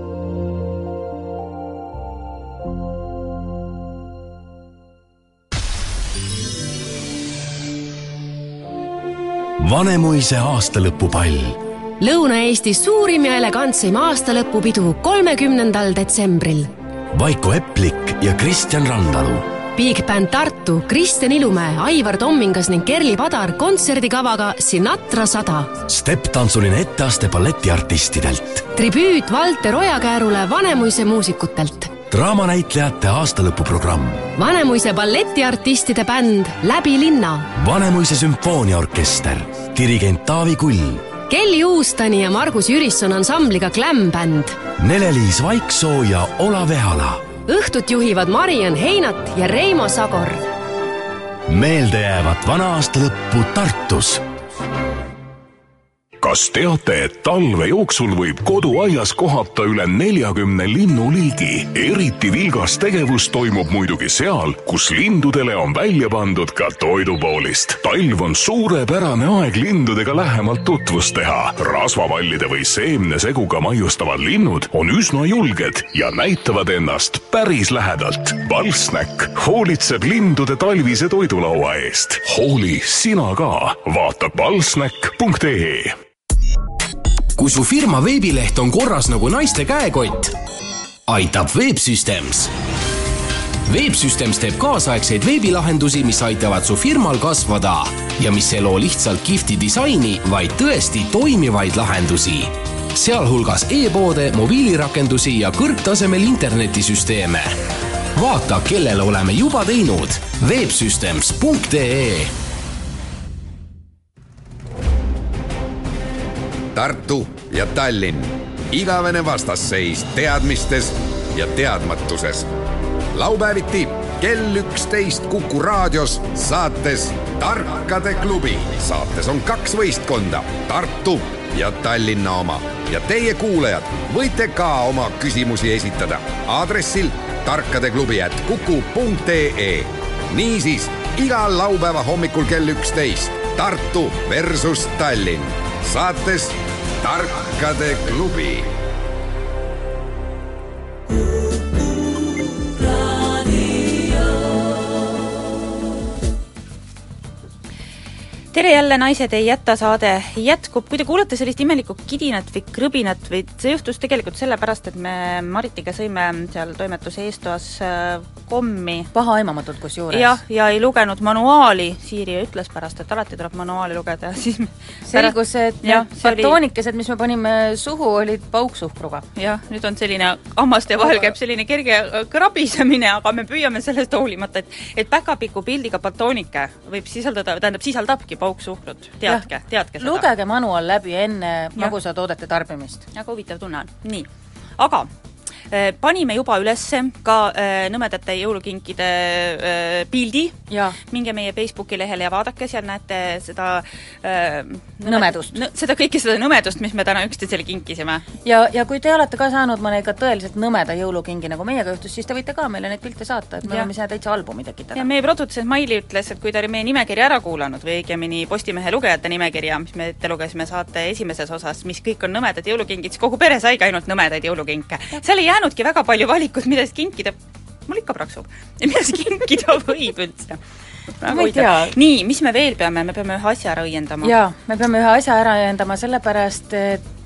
Vanemuise aastalõpupall. Lõuna-Eesti suurim ja elegantseim aastalõpupidu 30. detsembril. Vaiko Eplik ja Kristjan Randalu. Big Band Tartu, Kristjan Ilumäe, Aivar Tommingas ning Kerli Padar kontserdikavaga Sinatra 100. Stepp-tantsuline etteaste balletiartistidelt. Tribüüt Valter Ojakäärule Vanemuise muusikutelt. Draamanäitlejate aastalõpuprogramm. Vanemuise balletiartistide bänd Läbi linna. Vanemuise sümfooniaorkester. Dirigent Taavi Kull. Kelly Uustani ja Margus Jürisson ansambliga Glam Band. Nele-Liis Vaiksoo ja Olav Ehala. Õhtut juhivad Mariann Heinat ja Reimo Sagor. Meeldejäävat vana-aasta lõppu Tartus. Kas teate, et talve jooksul võib koduaias kohata üle 40 linnuliigi? Eriti vilgas tegevus toimub muidugi seal, kus lindudele on välja pandud ka toidupoolist. Talv on suurepärane aeg lindudega lähemalt tutvust teha. Rasvapallide või seemneseguga maiustavad linnud on üsna julged ja näitavad ennast päris lähedalt. Balsnäkk hoolitseb lindude talvise toidulaua eest. Hooli sina ka. Vaata balsnäkk.ee. Kui su firma veebileht on korras nagu naiste käekott, aitab Websystems. Websystems teeb kaasaegseid veebilahendusi, mis aitavad su firmal kasvada ja mis ei loo lihtsalt kihvti disaini, vaid tõesti toimivaid lahendusi. Sealhulgas e-poode, mobiilirakendusi ja kõrgtasemel internetisüsteeme. Vaata, kellele oleme juba teinud. Websystems.ee. Tartu ja Tallinn. Igavene vastasseis teadmistes ja teadmatuses. Laupäeviti kell 11 Kuku raadios saates Tarkade klubi. Saates on 2 võistkonda, Tartu ja Tallinna oma. Ja teie kuulajad võite ka oma küsimusi esitada aadressil tarkadeklubi@kuku.ee. Niisiis, igal laupäeva hommikul kell 11 Tartu versus Tallinn. Saates Tarkade klubi. Tere jälle, naised ei jätta saade jätkub. Kui te kuulete sellist imelikku kidinat või krõbinat või see juhtus tegelikult sellepärast, et me Maritiga sõime seal toimetuse eestoas kommi. Paha aimamatult kus juures. Ja ei lugenud manuaali. Siiri ütles pärast, et alati tuleb manuaali lugeda. Siis selgus, et batoonikesed, mis me panime suhu, olid pauksuhkruga. Jah, nüüd on selline hammaste vahel käib selline kerge krabisemine, aga me püüame sellest hoolimata, et päkapiku pildiga batoonike võib sisaldabki pauksuhkrut. Teadke seda. Lugege manual läbi enne magusatoodete tarbimist. Aga huvitav tunne on. Nii. Aga panime juba ülesse ka nõmedate jõulukinkide pildi. Minge meie Facebooki lehele ja vaadake, seal näete seda nõmedust. Seda kõike seda nõmedust, mis me täna üksteisele kinkisime. Ja kui te olete ka saanud mõnega tõeliselt nõmeda jõulukingi, nagu meiega juhtus, siis te võite ka meile neid pilte saata, et me oleme ise täitsa albumi tekitada. Ja meie produtsent Maili ütles, et kui ta oli meie nimekirja ära kuulanud või õigemini Postimehe lugejate nimekirja, mis me ette lugesime saate esimeses osas, mis kõik on nõmedad jõulukingid, siis kogu pere sai ka ainult nõmedaid jõulukinke. Seal ei jäänudki väga palju valikut, mida kinkida. Mul ikka praksub. Ja mida kinkida võib üldse. Ma ei tea. Nii, mis me veel peame? Me peame ühe asja ära õiendama. Jaa, me peame ühe asja ära õiendama sellepärast, et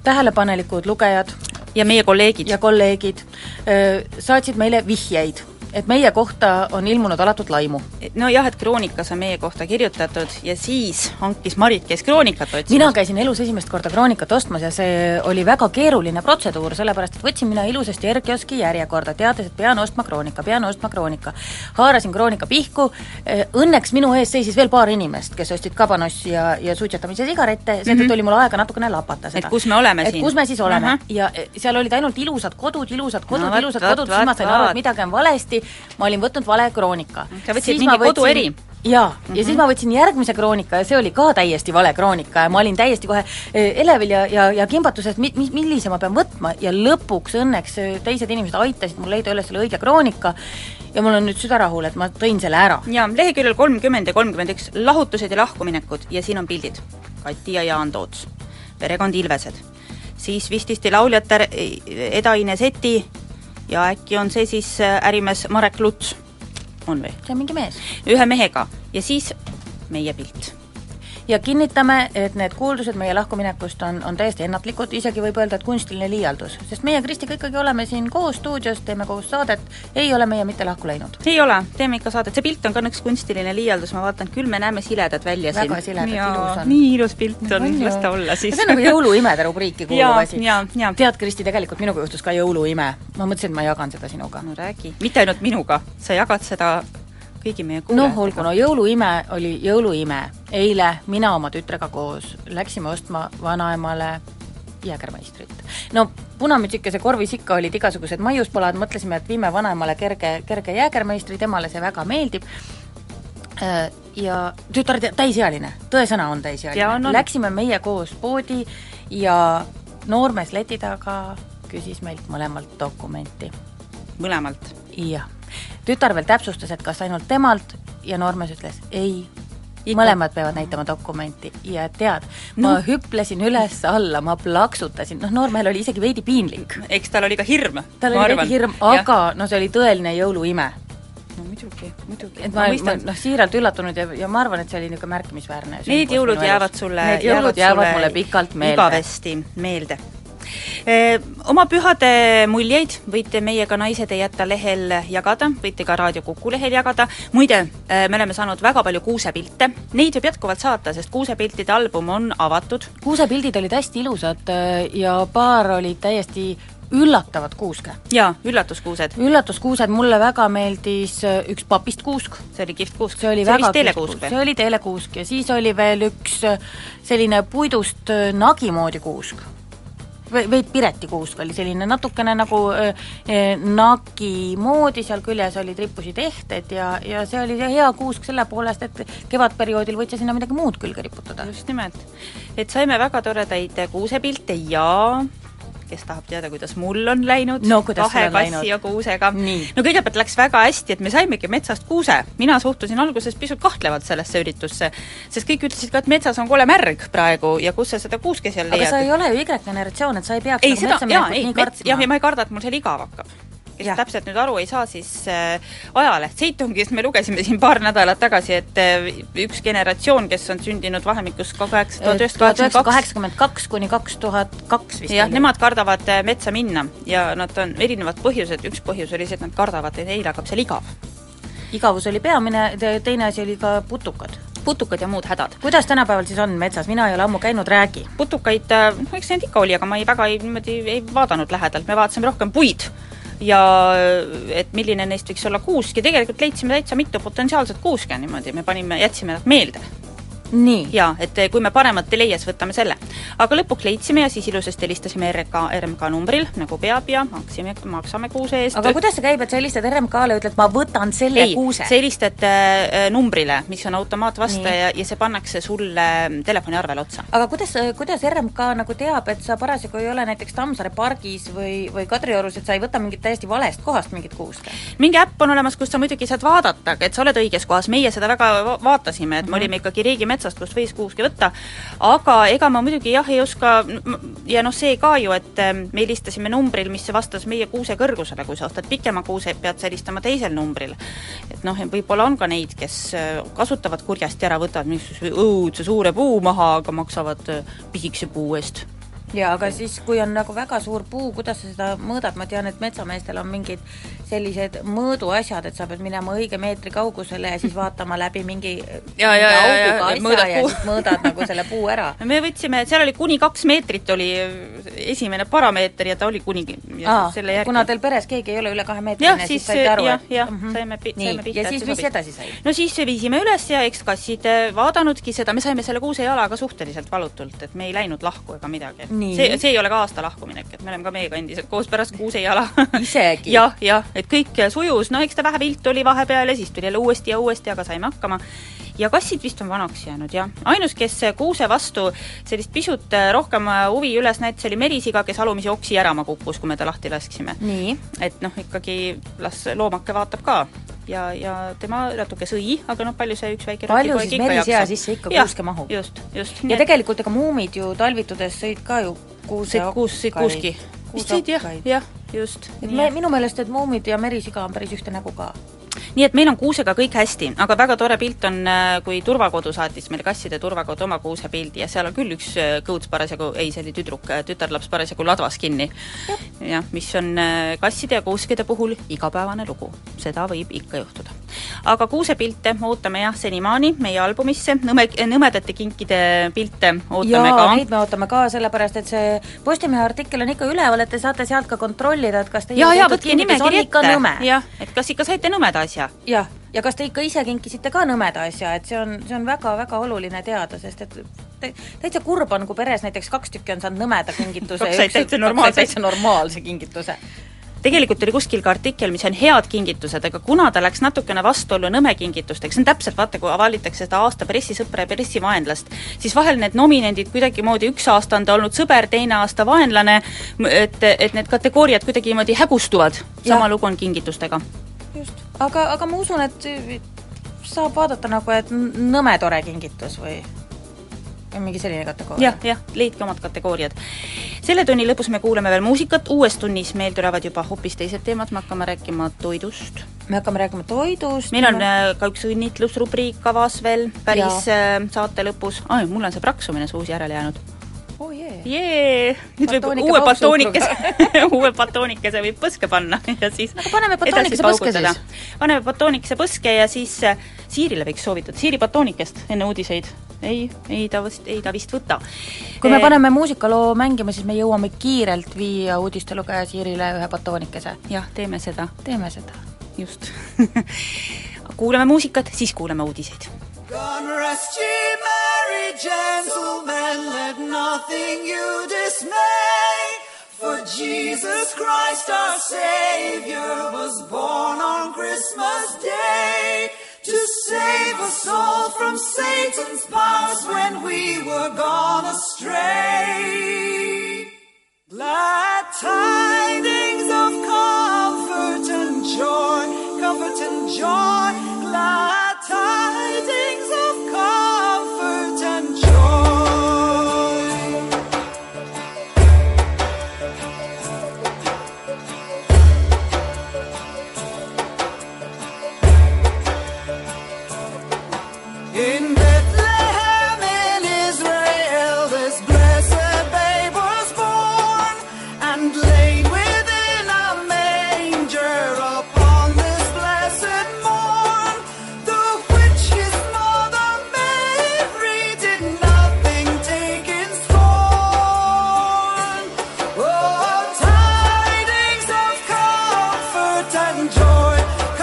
tähelepanelikud lugejad ja meie kolleegid saatsid meile vihjeid. et meie kohta on ilmunud alatut laimu. No jah, et Kroonikas on meie kohta kirjutatud ja siis hankis Marit, kes Kroonikat otsimas. Mina käisin elus esimest korda Kroonikat ostmas ja see oli väga keeruline protseduur, sellepärast et võtsin mina ilusasti R-kioski järjekorda, teades, et pean ostma Kroonika. Haarasin Kroonika pihku, õnneks minu ees seisis veel paar inimest, kes ostid kabanossi ja suitsetamise sigarette, seetõttu oli mul aega natukene lapata seda. Et kus me oleme siin? Et kus me siis oleme. Ja seal olid ainult ilusad kodud, siis ma sain aru, et midagi on valesti, ma olin võtnud vale Kroonika. Sa võtsid mingi kodu eri? Jaa, ja siis ma võtsin järgmise Kroonika ja see oli ka täiesti vale Kroonika ja ma olin täiesti kohe elevil ja kimbatuses, millise ma pean võtma ja lõpuks õnneks teised inimesed aitasid mul leida üles selle õige Kroonika ja mul on nüüd südarahul, et ma tõin selle ära. Ja leheküljel 30 ja 31 lahutused ja lahkuminekud ja siin on pildid. Kati ja Jaan Toots, perekond Ilvesed, siis vististi lauljate Eda-Ine Seti ja äkki on see siis ärimees Marek Luts. On või? See on mingi mees. Ühe mehega ja siis meie pilt. Ja kinnitame, et need kuuldused meie lahkuminekust on täiesti ennatlikud, isegi võib öelda, et kunstiline liialdus. Sest meie Kristiga ikkagi oleme siin koos stuudios, teeme koos saadet, ei ole meie mitte lahku läinud. Ei ole, teeme ikka saadet. See pilt on ka üks kunstiline liialdus, ma vaatan, küll me näeme siledad välja siin. Väga siledad, ilus on. Nii ilus pilt on, las ta olla siis. See on nagu jõuluimede rubriiki kuuluv asi. Tead, Kristi, tegelikult minuga juhtus ka jõuluime. Ma mõtlesin, et ma jagan seda sinuga. No räägi. Mitte ainult minuga, sa jagad seda kõigi meie kuulajatega. No jõuluime oli jõuluime. Eile mina oma tütrega koos läksime ostma vanaemale jäägermeistrit. No punamütsikese korvis ikka olid igasugused maiuspalad, mõtlesime, et viime vanaemale kerge jäägermeistri, temale see väga meeldib. Ja tütar täisealine, tõesõna on täisealine. Läksime meie koos poodi ja noormees leti taga küsis meilt mõlemalt dokumenti. Mõlemalt? Jah. Tütar veel täpsustas, et kas ainult temalt ja noormees ütles, ei, mõlemad peavad näitama dokumenti ja tead, ma hüplesin üles alla, ma plaksutasin, noormehel oli isegi veidi piinlik. Eks tal oli ka hirm. Tal oli veidi hirm, aga see oli tõeline jõuluime. No muidugi. Et ma siiralt üllatunud ja ma arvan, et see oli niisugune märkimisväärne. Need jõulud jäävad sulle mulle pikalt meelde. Igavesti meelde. Oma pühade muljeid võite meiega Naised ei jätta lehel jagada, võite ka Raadio Kuku lehel jagada. Muide, me oleme saanud väga palju kuusepilte. Neid võib jätkuvalt saata, sest kuusepiltide album on avatud. Kuusepildid olid hästi ilusad ja paar olid täiesti üllatavad kuuske. Jaa, üllatuskuused. Üllatuskuused, mulle väga meeldis üks papist kuusk. See oli kihvt kuusk. See oli telekuusk ja siis oli veel üks selline puidust nagimoodi kuusk. Veid Pireti kuusk oli selline natukene nagu nagi moodi, seal küljes olid rippusid ehted ja see oli hea kuusk selle poolest, et kevadperioodil võid sinna midagi muud külge riputada. Just nimelt. Et saime väga toredaid kuusepilte ja kes tahab teada, kuidas mul on läinud, kahe kassi ja kuusega. No kõigepealt läks väga hästi, et me saimegi metsast kuuse. Mina suhtusin alguses pisut kahtlevalt sellesse üritusse, sest kõik ütlesid ka, et metsas on kole märg praegu ja kus sa seda kuuske seal leiad. Aga sa ei ole ju Y-generatsioon, et sa ei peaks nii kartma. Ja ma ei karda, et mul seal igav hakkab. Kes täpselt nüüd aru ei saa, siis ajaleht Seitungist me lugesime siin paar nädalat tagasi, et üks generatsioon, kes on sündinud vahemikus 1982 kuni 2002 vist. Ja nemad kardavad metsa minna ja nad on erinevad põhjused. Üks põhjus oli see, et nad kardavad, et neil hakkab seal igav. Igavus oli peamine, teine asi oli ka putukad ja muud hädad. Kuidas tänapäeval siis on metsas? Mina ei ole ammu käinud, räägi. Putukaid, eks need ikka oli, aga ma ei vaadanud lähedalt, me vaatasime rohkem puid. Ja et milline neist võiks olla kuusk ja tegelikult leidsime täitsa mitu potentsiaalset kuuske niimoodi, me jätsime nad meelde. Nii. Ja, et kui me paremat ei leia, siis võtame selle. Aga lõpuks leidsime ja siis ilusasti helistasime RMK numbril, nagu peab ja maksame kuuse eest. Aga kuidas see käib, et sa helistad RMK-le, ütled, ma võtan selle kuuse? Sa helistad numbrile, mis on automaatvastaja ja see pannakse sulle telefoniarvel otsa. Aga kuidas RMK nagu teab, et sa parasjagu ei ole näiteks Tammsaare pargis või Kadriorus, et sa ei võta mingit täiesti valest kohast mingit kuuske? Mingi äpp on olemas, kus sa muidugi saad vaadata, et sa oled õiges kohas. Meie seda väga vaatasime, et me olime ikkagi riigimetsast, kust võis kuuske võtta, aga ega ma muidugi ei oska ja see ka ju, et me helistasime numbril, mis vastas meie kuuse kõrgusele, kui sa ostad pikema kuuse, pead sa helistama teisel numbril. Et võib-olla on ka neid, kes kasutavad kurjasti ära, võtavad õudse suure puu maha, aga maksavad pisikse puu eest ja aga siis, kui on nagu väga suur puu, kuidas sa seda mõõdad, ma tean, et metsameestel on mingid sellised mõõduasjad, et sa pead minema õige meetri kaugusele ja siis vaatama läbi mingi auguga asja ja siis mõõdad nagu selle puu ära. Me võtsime, seal oli kuni 2 meetrit oli esimene parameeter ja ta oli kuni selle järgi. Kuna teil peres keegi ei ole üle 2 meetrine, siis saite aru, saime pihta. Ja siis mis edasi sai? No siis viisime üles ja eks kassid vaadanudki seda, me saime selle kuuse jalaga suhteliselt valutult, et me ei läinud lahku ega midagi. See ei ole ka aasta lahkuminek, et me oleme ka meiega endiselt koos pärast kuuse jala. Isegi? jah, et kõik sujus, no eks ta vähe vilt oli vahepeal ja siis tuli jälle uuesti, aga saime hakkama. Ja kassid vist on vanaks jäänud, jah. Ainus, kes kuuse vastu sellist pisut rohkem huvi üles näitas, oli merisiga, kes alumisi oksi ärama kukkus, kui me ta lahti lasksime. Nii. Et ikkagi las loomake vaatab ka. Ja tema natuke sõi, aga palju see üks väike palju siis merisea sisse ikka kuuske mahub. Just. Ja tegelikult ega muumid ju talvitudes sõid ka ju kuuski. Jah, just. Minu meelest, et muumid ja merisiga on päris ühte nägu ka. Nii et meil on kuusega kõik hästi, aga väga tore pilt on, kui turvakodu saatis meil kasside turvakodu oma kuuse pildi ja seal on küll üks kõuts parasjagu, see oli tütarlaps parasjagu ladvas kinni. Ja, mis on kasside ja kuuskede puhul igapäevane lugu. Seda võib ikka juhtuda. Aga kuusepilte ootame senimaani meie albumisse, nõmedate kinkide pilte ootame ka. Ja, neid me ootame ka, sellepärast, et see Postimehe artikkel on ikka üleval, et te saate sealt ka kontrollida, et kas teie võtke nimekiri ette. Jah, et kas ikka saite nõmeda asja? Ja kas te ikka ise kinkisite ka nõmeda asja, et see on väga-väga oluline teada, sest et täitsa kurb on, kui peres näiteks 2 tükki on saanud nõmeda kingituse ja üks täitsa normaalse kingituse. Tegelikult oli kuskil ka artikkel, mis on head kingitused, aga kuna ta läks natukene vastuollu nõmekingitusteks, see on täpselt, vaata, kui avalitakse seda aasta pressisõpra ja pressivaenlast, siis vahel need nominendid kuidagi moodi 1 aasta on ta olnud sõber, teine aasta vaenlane, et need kategooriad kuidagi moodi hägustuvad. Sama lugu on kingitustega. Just. Aga ma usun, et saab vaadata nagu, et nõme tore kingitus või mingi selline kategooria. Jah, leidke omad kategooriad. Selle tunni lõpus me kuuleme veel muusikat, uues tunnis meil tulevad juba hoopis teised teemad, me hakkame rääkima toidust. Meil on ka üks õnnitlusrubriik kavas veel päris saate lõpus. Mul on see praksumine suus järele jäänud. Nüüd võib uue patoonikese võib põske panna ja siis aga paneme patoonikese põske siis. Paneme patoonikese põske ja siis Siirile võiks soovitud. Siiri patoonikest enne uudiseid. Ei ta vist võta. Kui me paneme muusikaloo mängima, siis me jõuame kiirelt viia uudistelugeja Siirile ühe patoonikese. Jah, teeme seda. Just. Kuuleme muusikat, siis kuuleme uudiseid. God rest ye merry gentlemen, let nothing you dismay, for Jesus Christ our Savior was born on Christmas Day, to save us all from Satan's powers when we were gone astray. Glad tidings of comfort and joy, glad tidings of comfort and joy. In Bethlehem in Israel this blessed babe was born and laid within a manger upon this blessed morn, the which his mother Mary did nothing take in scorn. Oh, tidings of comfort and joy,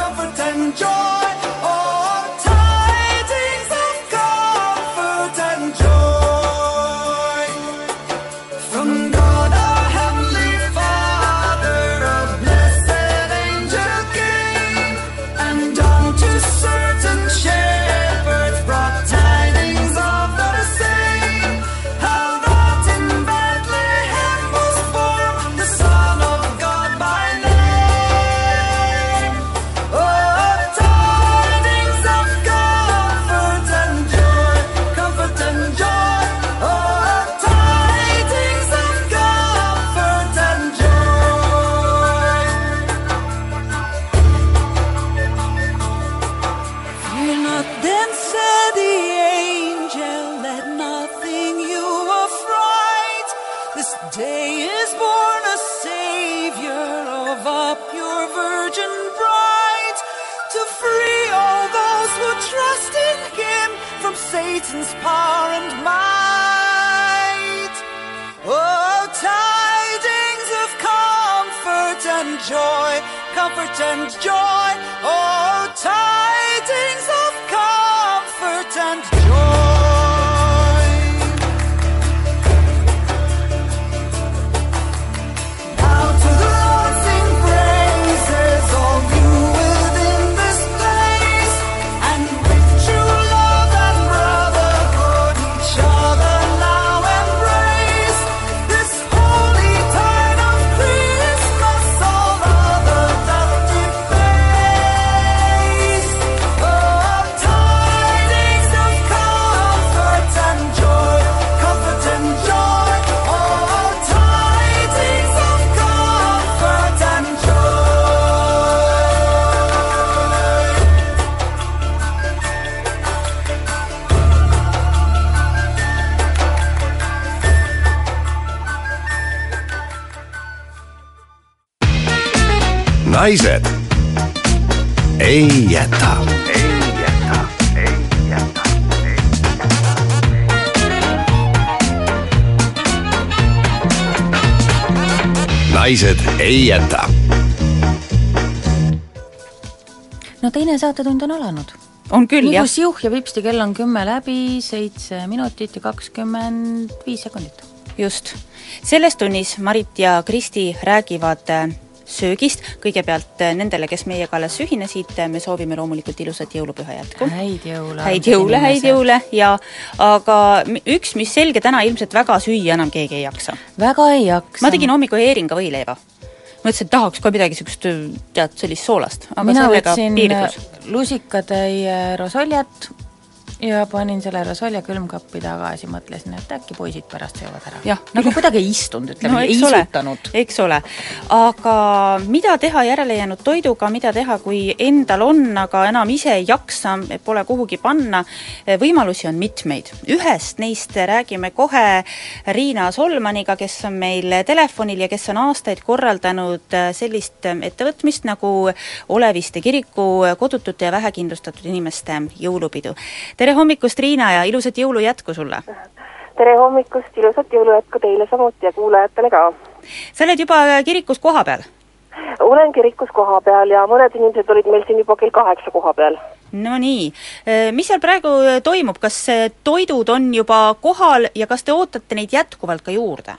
oh, tidings of comfort and joy. From God our Heavenly Father a blessed angel came, and unto certain shepherds brought tidings of the same, how that in Bethlehem was born the Son of God by name. Oh, tidings virgin bride, to free all those who trust in him from Satan's power and might. Oh, tidings of comfort and joy, comfort and joy. Oh, tidings of comfort and joy. Now to the Lord sing praises, all you within this place, and with true love and brotherhood each other now embrace this holy tide of Christmas, all other doth deface. Oh, tidings of comfort and joy, comfort and joy. Oh, tidings of comfort and joy. naised ei jäta. naised ei jäta. No teine saatetund on alanud. On küll, jah. Nagu siuh ja vipsti, kell on 10 läbi, 7 minutit ja 25 sekundit. Just. Selles tunnis Marit ja Kristi räägivad söögist. Kõigepealt nendele, kes meiega alles ühinesid, me soovime loomulikult ilusat jõulupüha jätku. Häid jõule. Häid jõule, ja aga üks, mis selge, täna ilmselt väga süüa enam keegi ei jaksa. Väga ei jaksa. Ma tegin hommikul heeringa võileiva. Mõtlesin, et tahaks ka midagi sellist, tead, sellist soolast. Aga mina sellega võtsin piirdus. lusikatäie rosoljat ja panin selle rosolja külmkappi tagasi, mõtlesin, et äkki poisid pärast söövad ära. Jah, nagu kuidagi ei istunud, ütleme, ei isutanud. Eks ole. Aga mida teha järele jäänud toiduga, mida teha, kui endal on, aga enam ise ei jaksa, pole kuhugi panna? Võimalusi on mitmeid. Ühest neist räägime kohe Riina Solmaniga, kes on meil telefonil ja kes on aastaid korraldanud sellist ettevõtmist nagu Oleviste kiriku kodutute ja vähekindlustatud inimeste jõulupidu. Tere hommikust, Riina, ja ilusat jõulu jätku sulle! Tere hommikust, ilusat jõulu jätku teile samuti ja kuulajatele ka! Sa oled juba kirikus koha peal? Olen kirikus koha peal ja mõned inimesed olid meil siin juba kell 8 koha peal. No nii. Mis seal praegu toimub? Kas toidud on juba kohal ja kas te ootate neid jätkuvalt ka juurde?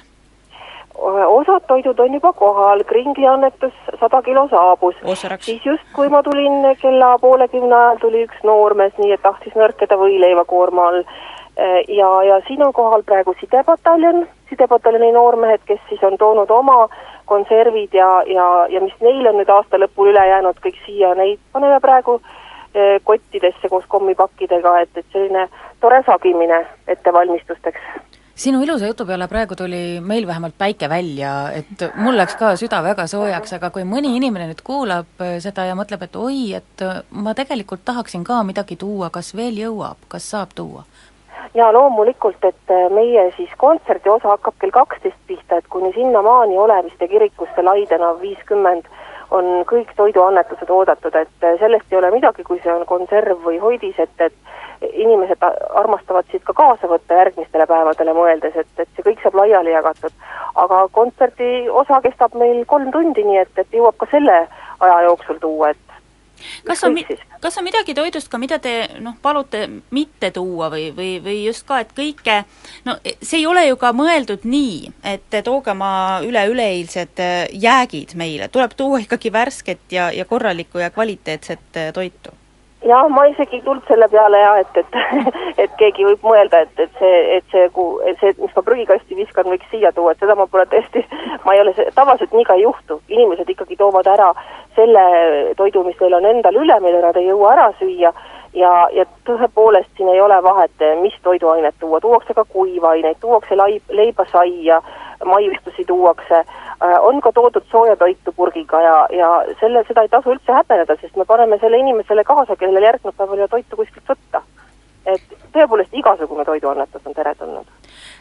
Osad toidud on juba kohal, kringliannetus 100 kilo saabus. Siis just kui ma tulin kella 9:30 ajal tuli üks noormees, nii et tahtis nõrkeda võileiva koorma all. Ja siin on kohal praegu sidepataljoni noormehed, kes siis on toonud oma konservid ja mis neil on nüüd aasta lõpul üle jäänud kõik siia, neid paneme praegu kottidesse koos kommipakkidega, et selline tore sagimine ettevalmistusteks. Sinu ilusa jutu peale praegu tuli meil vähemalt päike välja, et mul läks ka süda väga soojaks, aga kui mõni inimene nüüd kuulab seda ja mõtleb, et oi, et ma tegelikult tahaksin ka midagi tuua, kas veel jõuab, kas saab tuua? Ja loomulikult, et meie siis kontserdi osa hakkab kell 12 pihta, et kuni sinna maani Oleviste kirikusse Laidena 50 on kõik toiduannetused oodatud, et sellest ei ole midagi, kui see on konserv või hoidis, et inimesed armastavad siit ka kaasa võtta järgmistele päevadele mõeldes, et see kõik saab laiali jagatud. Aga kontserdi osa kestab meil 3 tundi, nii et jõuab ka selle aja jooksul tuua, et kas on midagi toidust ka, mida te palute mitte tuua või just ka, et kõike, see ei ole ju ka mõeldud nii, et tooge ma üleeilsed jäägid meile, tuleb tuua ikkagi värsket ja korralikku ja kvaliteetset toitu. Ja ma isegi ei tulnud selle peale et keegi võib mõelda, et see, mis ma prügikasti viskan, võiks siia tuua, et seda ma pole tõesti, ma ei ole, tavaliselt nii ka ei juhtu. Inimesed ikkagi toovad ära selle toidu, mis neil on endal üle, mida nad ei jõua ära süüa ja tõepoolest siin ei ole vahet, mis toiduainet tuua. Tuuakse ka kuivaineid, tuuakse leibasaia, maiustusi tuuakse, on ka toodud soojatoitu purgiga ja seda ei tasu üldse häbeneda, sest me paneme selle inimesele kaasa, kellel järgnud päeval ja toitu kuskilt võtta. Et tõepoolest igasugune toiduannetus on teretulnud.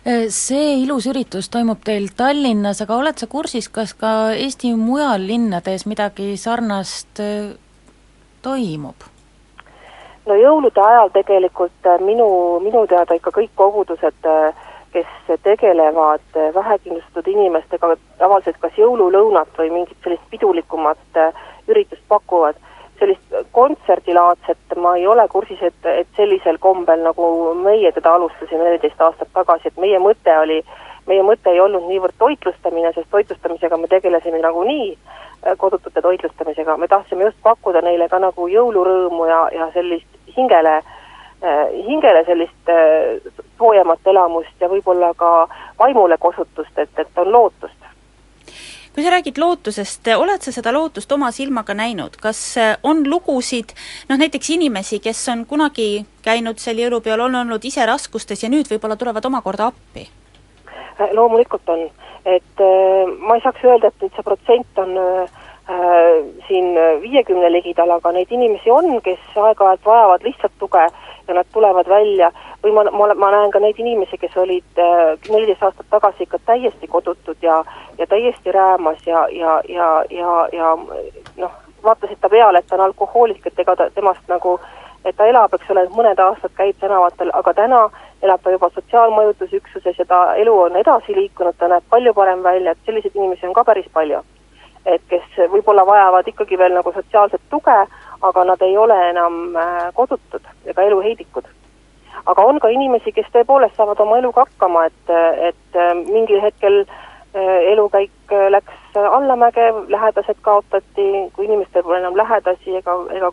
See ilus üritus toimub teil Tallinnas, aga oled sa kursis, kas ka Eesti mujal linnades midagi sarnast toimub? No jõulude ajal tegelikult minu teada ikka kõik kogudused, kes tegelevad vähekindlustatud inimestega, tavaliselt kas jõululõunat või mingit sellist pidulikumat üritust pakuvad. Sellist kontserdilaadset ma ei ole kursis, et sellisel kombel nagu meie teda alustasime 14 aastat tagasi, et meie mõte ei olnud niivõrd toitlustamine, sest toitlustamisega me tegelesime nagunii kodutute toitlustamisega. Me tahtsime just pakkuda neile ka nagu jõulurõõmu ja sellist hingele sellist soojemat elamust ja võib-olla ka vaimule kosutust, et on lootust. Kui sa räägid lootusest, oled sa seda lootust oma silmaga näinud? Kas on lugusid, näiteks inimesi, kes on kunagi käinud sel jõulupeol, on olnud ise raskustes ja nüüd võib-olla tulevad omakorda appi? Loomulikult on. Et ma ei saaks öelda, et nüüd see protsent on siin 50 ligidal, aga neid inimesi on, kes aeg-ajalt vajavad lihtsalt tuge ja nad tulevad välja. Või ma näen ka neid inimesi, kes olid 14 aastat tagasi ikka täiesti kodutud ja täiesti räämas ja vaatasid ta peale, et ta on alkohoolik, et ega temast nagu, et ta elab, eks ole, mõned aastad käib tänavatel, aga täna elab ta juba sotsiaalmõjutusüksuses ja ta elu on edasi liikunud, ta näeb palju parem välja, et selliseid inimesi on ka päris palju. Et kes võib-olla vajavad ikkagi veel nagu sotsiaalset tuge, aga nad ei ole enam kodutud ega eluheidikud. Aga on ka inimesi, kes tõepoolest saavad oma eluga hakkama, et mingil hetkel elukäik läks allamäge, lähedased kaotati, kui inimestel pole enam lähedasi ega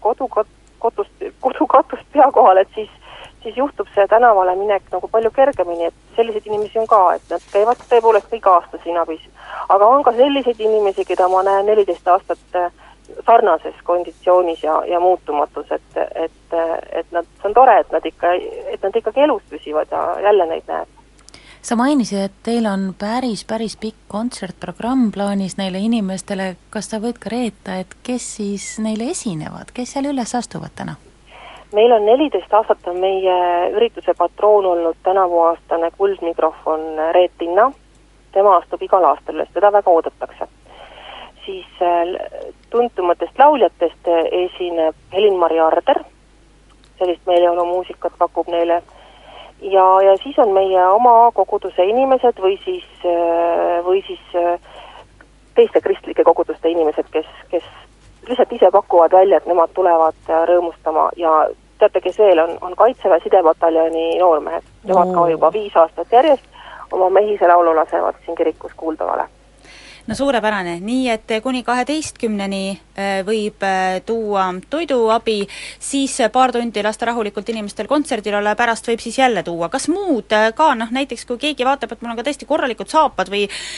kodukatust pea kohal, et siis juhtub see tänavale minek nagu palju kergemini, et selliseid inimesi on ka, et nad käivad tõepoolest kõik aasta siin abis. Aga on ka selliseid inimesi, keda ma näen 14 aastat sarnases konditsioonis ja muutumatus, et nad, see on tore, et nad ikkagi elus püsivad ja jälle neid näeb. Sa mainisid, et teil on päris pikk kontsertprogramm plaanis neile inimestele. Kas sa võid ka reeta, et kes siis neile esinevad? Kes seal üles astuvad täna? Meil on 14 aastat on meie ürituse patroon olnud tänavuaastane kuldmikrofon Reet Tinna. Tema astub igal aastal üles, teda väga oodatakse. Siis tuntumatest lauljatest esineb Helin-Mari Arder, sellist meeleolumuusikat pakub neile. Ja siis on meie oma koguduse inimesed või siis teiste kristlike koguduste inimesed, kes lihtsalt ise pakuvad välja, et nemad tulevad rõõmustama ja teate, kes veel on Kaitseväe sidepataljoni noormehed. Nemad ka juba 5 aastat järjest oma mehise laulu lasevad siin kirikus kuuldavale. No suurepärane, nii et kuni 12-ni võib tuua toiduabi, siis paar tundi lasta rahulikult inimestel kontserdil olla ja pärast võib siis jälle tuua. Kas muud ka, näiteks kui keegi vaatab, et mul on ka tõesti korralikud saapad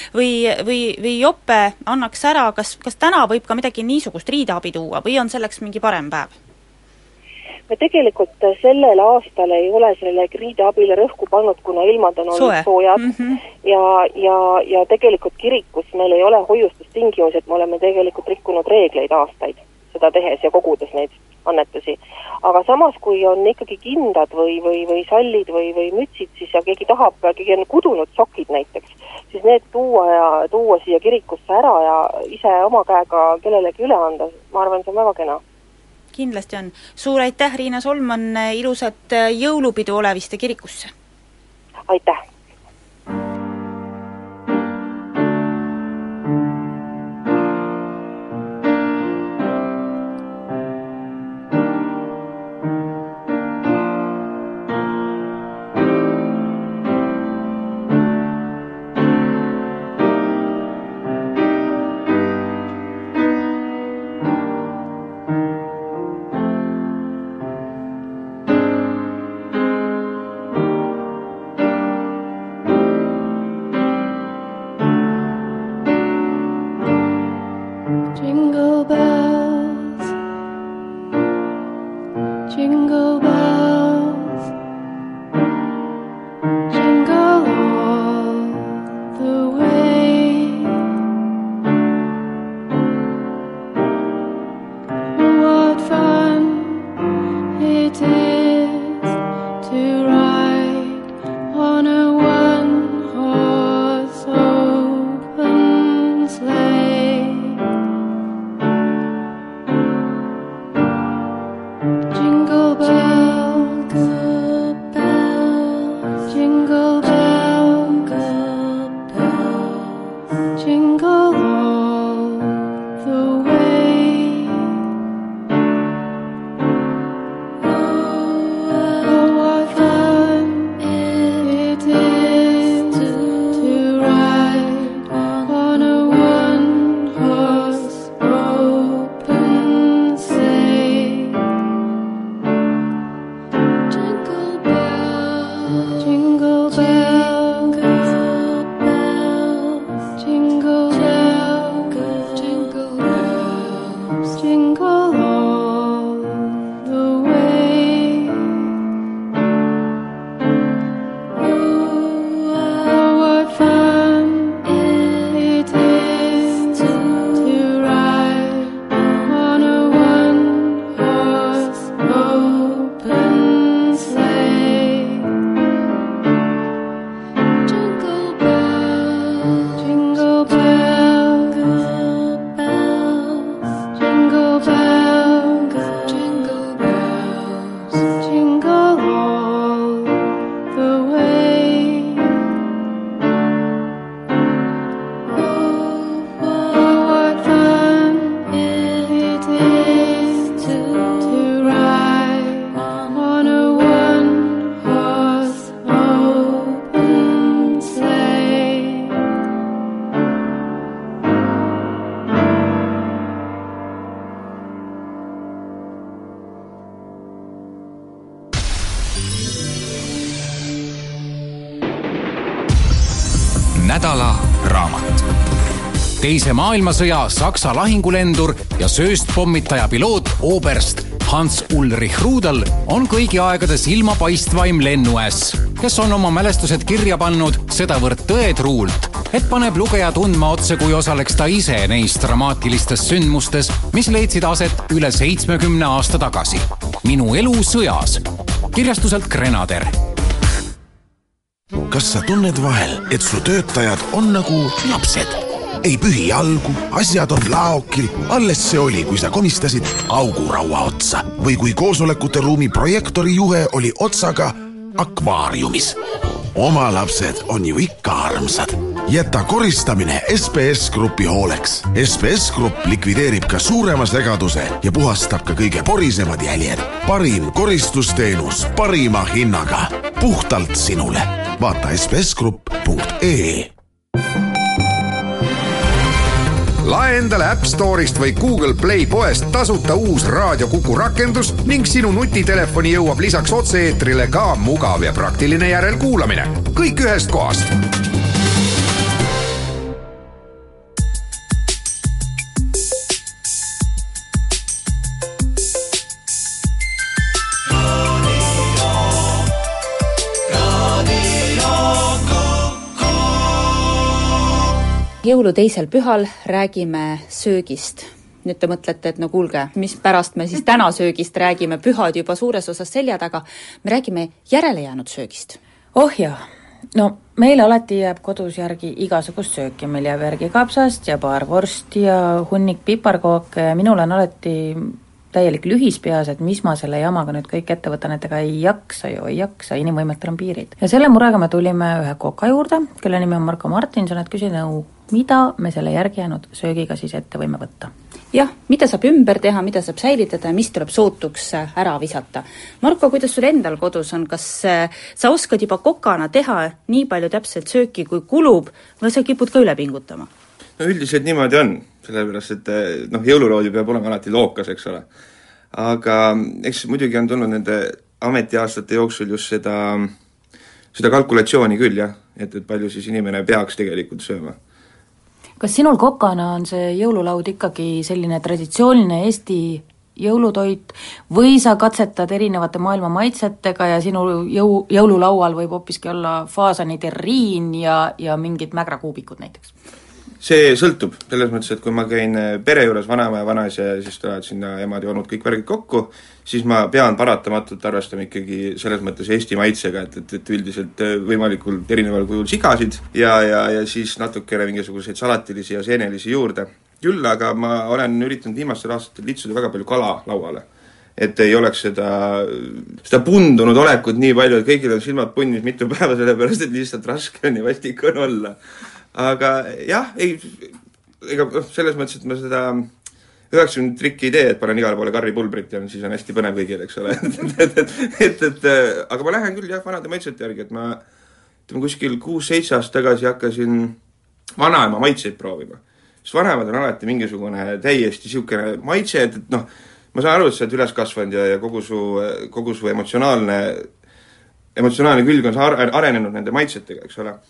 või jope annaks ära, kas täna võib ka midagi niisugust riidaabi tuua või on selleks mingi parem päev? Me tegelikult sellel aastal ei ole selle riideabile rõhku pannud, kuna ilmad on olnud soojad ja tegelikult kirikus meil ei ole hoiustustingimused, me oleme tegelikult rikkunud reegleid aastaid seda tehes ja kogudes neid annetusi. Aga samas, kui on ikkagi kindad või sallid või mütsid, siis ja keegi on kudunud sokid näiteks, siis need tuua siia kirikusse ära ja ise oma käega kellelegi üle anda, ma arvan, see on väga kena. Kindlasti on. Suur aitäh, Riina Solman, ilusat jõulupidu Oleviste kirikusse! Aitäh! jingle all the way. Oh, what fun it is to ride on a one-horse open sleigh. Jingle bells, jingle bells, jingle bells, jingle bells, jingle all the way. Oh, what fun it is to ride on a one-horse open sleigh. Nädala raamat. Teise maailmasõja Saksa lahingulendur ja sööstpommitaja piloot oberst Hans Ulrich Rudel on kõigi aegade silmapaistvaim lennuäss, kes on oma mälestused kirja pannud sedavõrd tõetruult, et paneb lugeja tundma otse, kui osaleks ta ise neis dramaatilistes sündmustes, mis leidsid aset üle 70 aasta tagasi. Minu elu sõjas. Kirjastuselt Grenader. Kas sa tunned vahel, et su töötajad on nagu lapsed? Ei pühi jalgu, asjad on laokil, alles see oli, kui sa komistasid auguraua otsa või kui koosolekute ruumi projektori juhe oli otsaga akvaariumis. Oma lapsed on ju ikka armsad. Jäta koristamine SPS Grupi hooleks. SPS Grupp likvideerib ka suurema segaduse ja puhastab ka kõige porisemad jäljed. Parim koristusteenus parima hinnaga. Puhtalt sinule. Vaata spsgrupp.ee. Lae endale App Store'ist või Google Play poest tasuta uus Raadio Kuku rakendus ning sinu nutitelefoni jõuab lisaks otse-eetrile ka mugav ja praktiline järelkuulamine. Kõik ühest kohast. Jõulu teisel pühal räägime söögist. Nüüd te mõtlete, et no kuulge, mis pärast me siis täna söögist räägime, pühad juba suures osas selja taga. Me räägime järele jäänud söögist. Oh jah, no meil alati jääb kodus järgi igasugust sööki. Meil jääb järgi kapsast ja paar vorsti ja hunnik piparkooke ja minul on alati täielik lühispeas, et mis ma selle jamaga nüüd kõik ette võtan, et ega ei jaksa, inimvõimetel on piirid. Ja selle murega me tulime ühe koka juurde, kelle nimi on Marko Martinson, et küsi nõu, mida me selle järgi jäänud söögiga siis ette võime võtta? Jah, mida saab ümber teha, mida saab säilitada ja mis tuleb sootuks ära visata. Marko, kuidas sul endal kodus on? Kas sa oskad juba kokana teha nii palju täpselt sööki, kui kulub, või sa kipud ka üle pingutama? No üldiselt niimoodi on, sellepärast, et jõululoodi peab olema alati lookas, eks ole. Aga eks muidugi on tulnud nende ametiaastate jooksul just seda kalkulatsiooni küll, jah, et palju siis inimene peaks tegelikult sööma. Kas sinul kokana on see jõululaud ikkagi selline traditsiooniline Eesti jõulutoit või sa katsetad erinevate maailma maitsetega ja sinu jõululaual võib hoopiski olla faasani terriin ja mingid mägrakuubikud näiteks? See sõltub, selles mõttes, et kui ma käin pere juures vanaema ja vanaisa ja siis tulevad sinna emad ja olnud kõik värgid kokku, siis ma pean paratamatult arvestama ikkagi selles mõttes Eesti maitsega, et üldiselt võimalikult erineval kujul sigasid ja siis natukene mingisuguseid salatilisi ja seenelisi juurde. Küll, aga ma olen üritanud viimastel aastatel litsuda väga palju kala lauale. Et ei oleks seda pundunud olekut nii palju, et kõigil on silmad punnis mitu päeva, sellepärast, et lihtsalt raske on ja vastik on olla. Aga jah, ega selles mõttes, et ma seda 90 trikki ei tee, et panen igale poole karripulbrit ja siis on hästi põnev kõigil, eks ole. Aga ma lähen küll jah vanade maitsete järgi, et ma kuskil 6-7 aasta tagasi hakkasin vanaema maitseid proovima. Sest vanemad on alati mingisugune täiesti siukene maitse, et noh, ma saan aru, et sa oled üles kasvanud ja kogu su emotsionaalne külg on arenenud nende maitsetega, eks ole.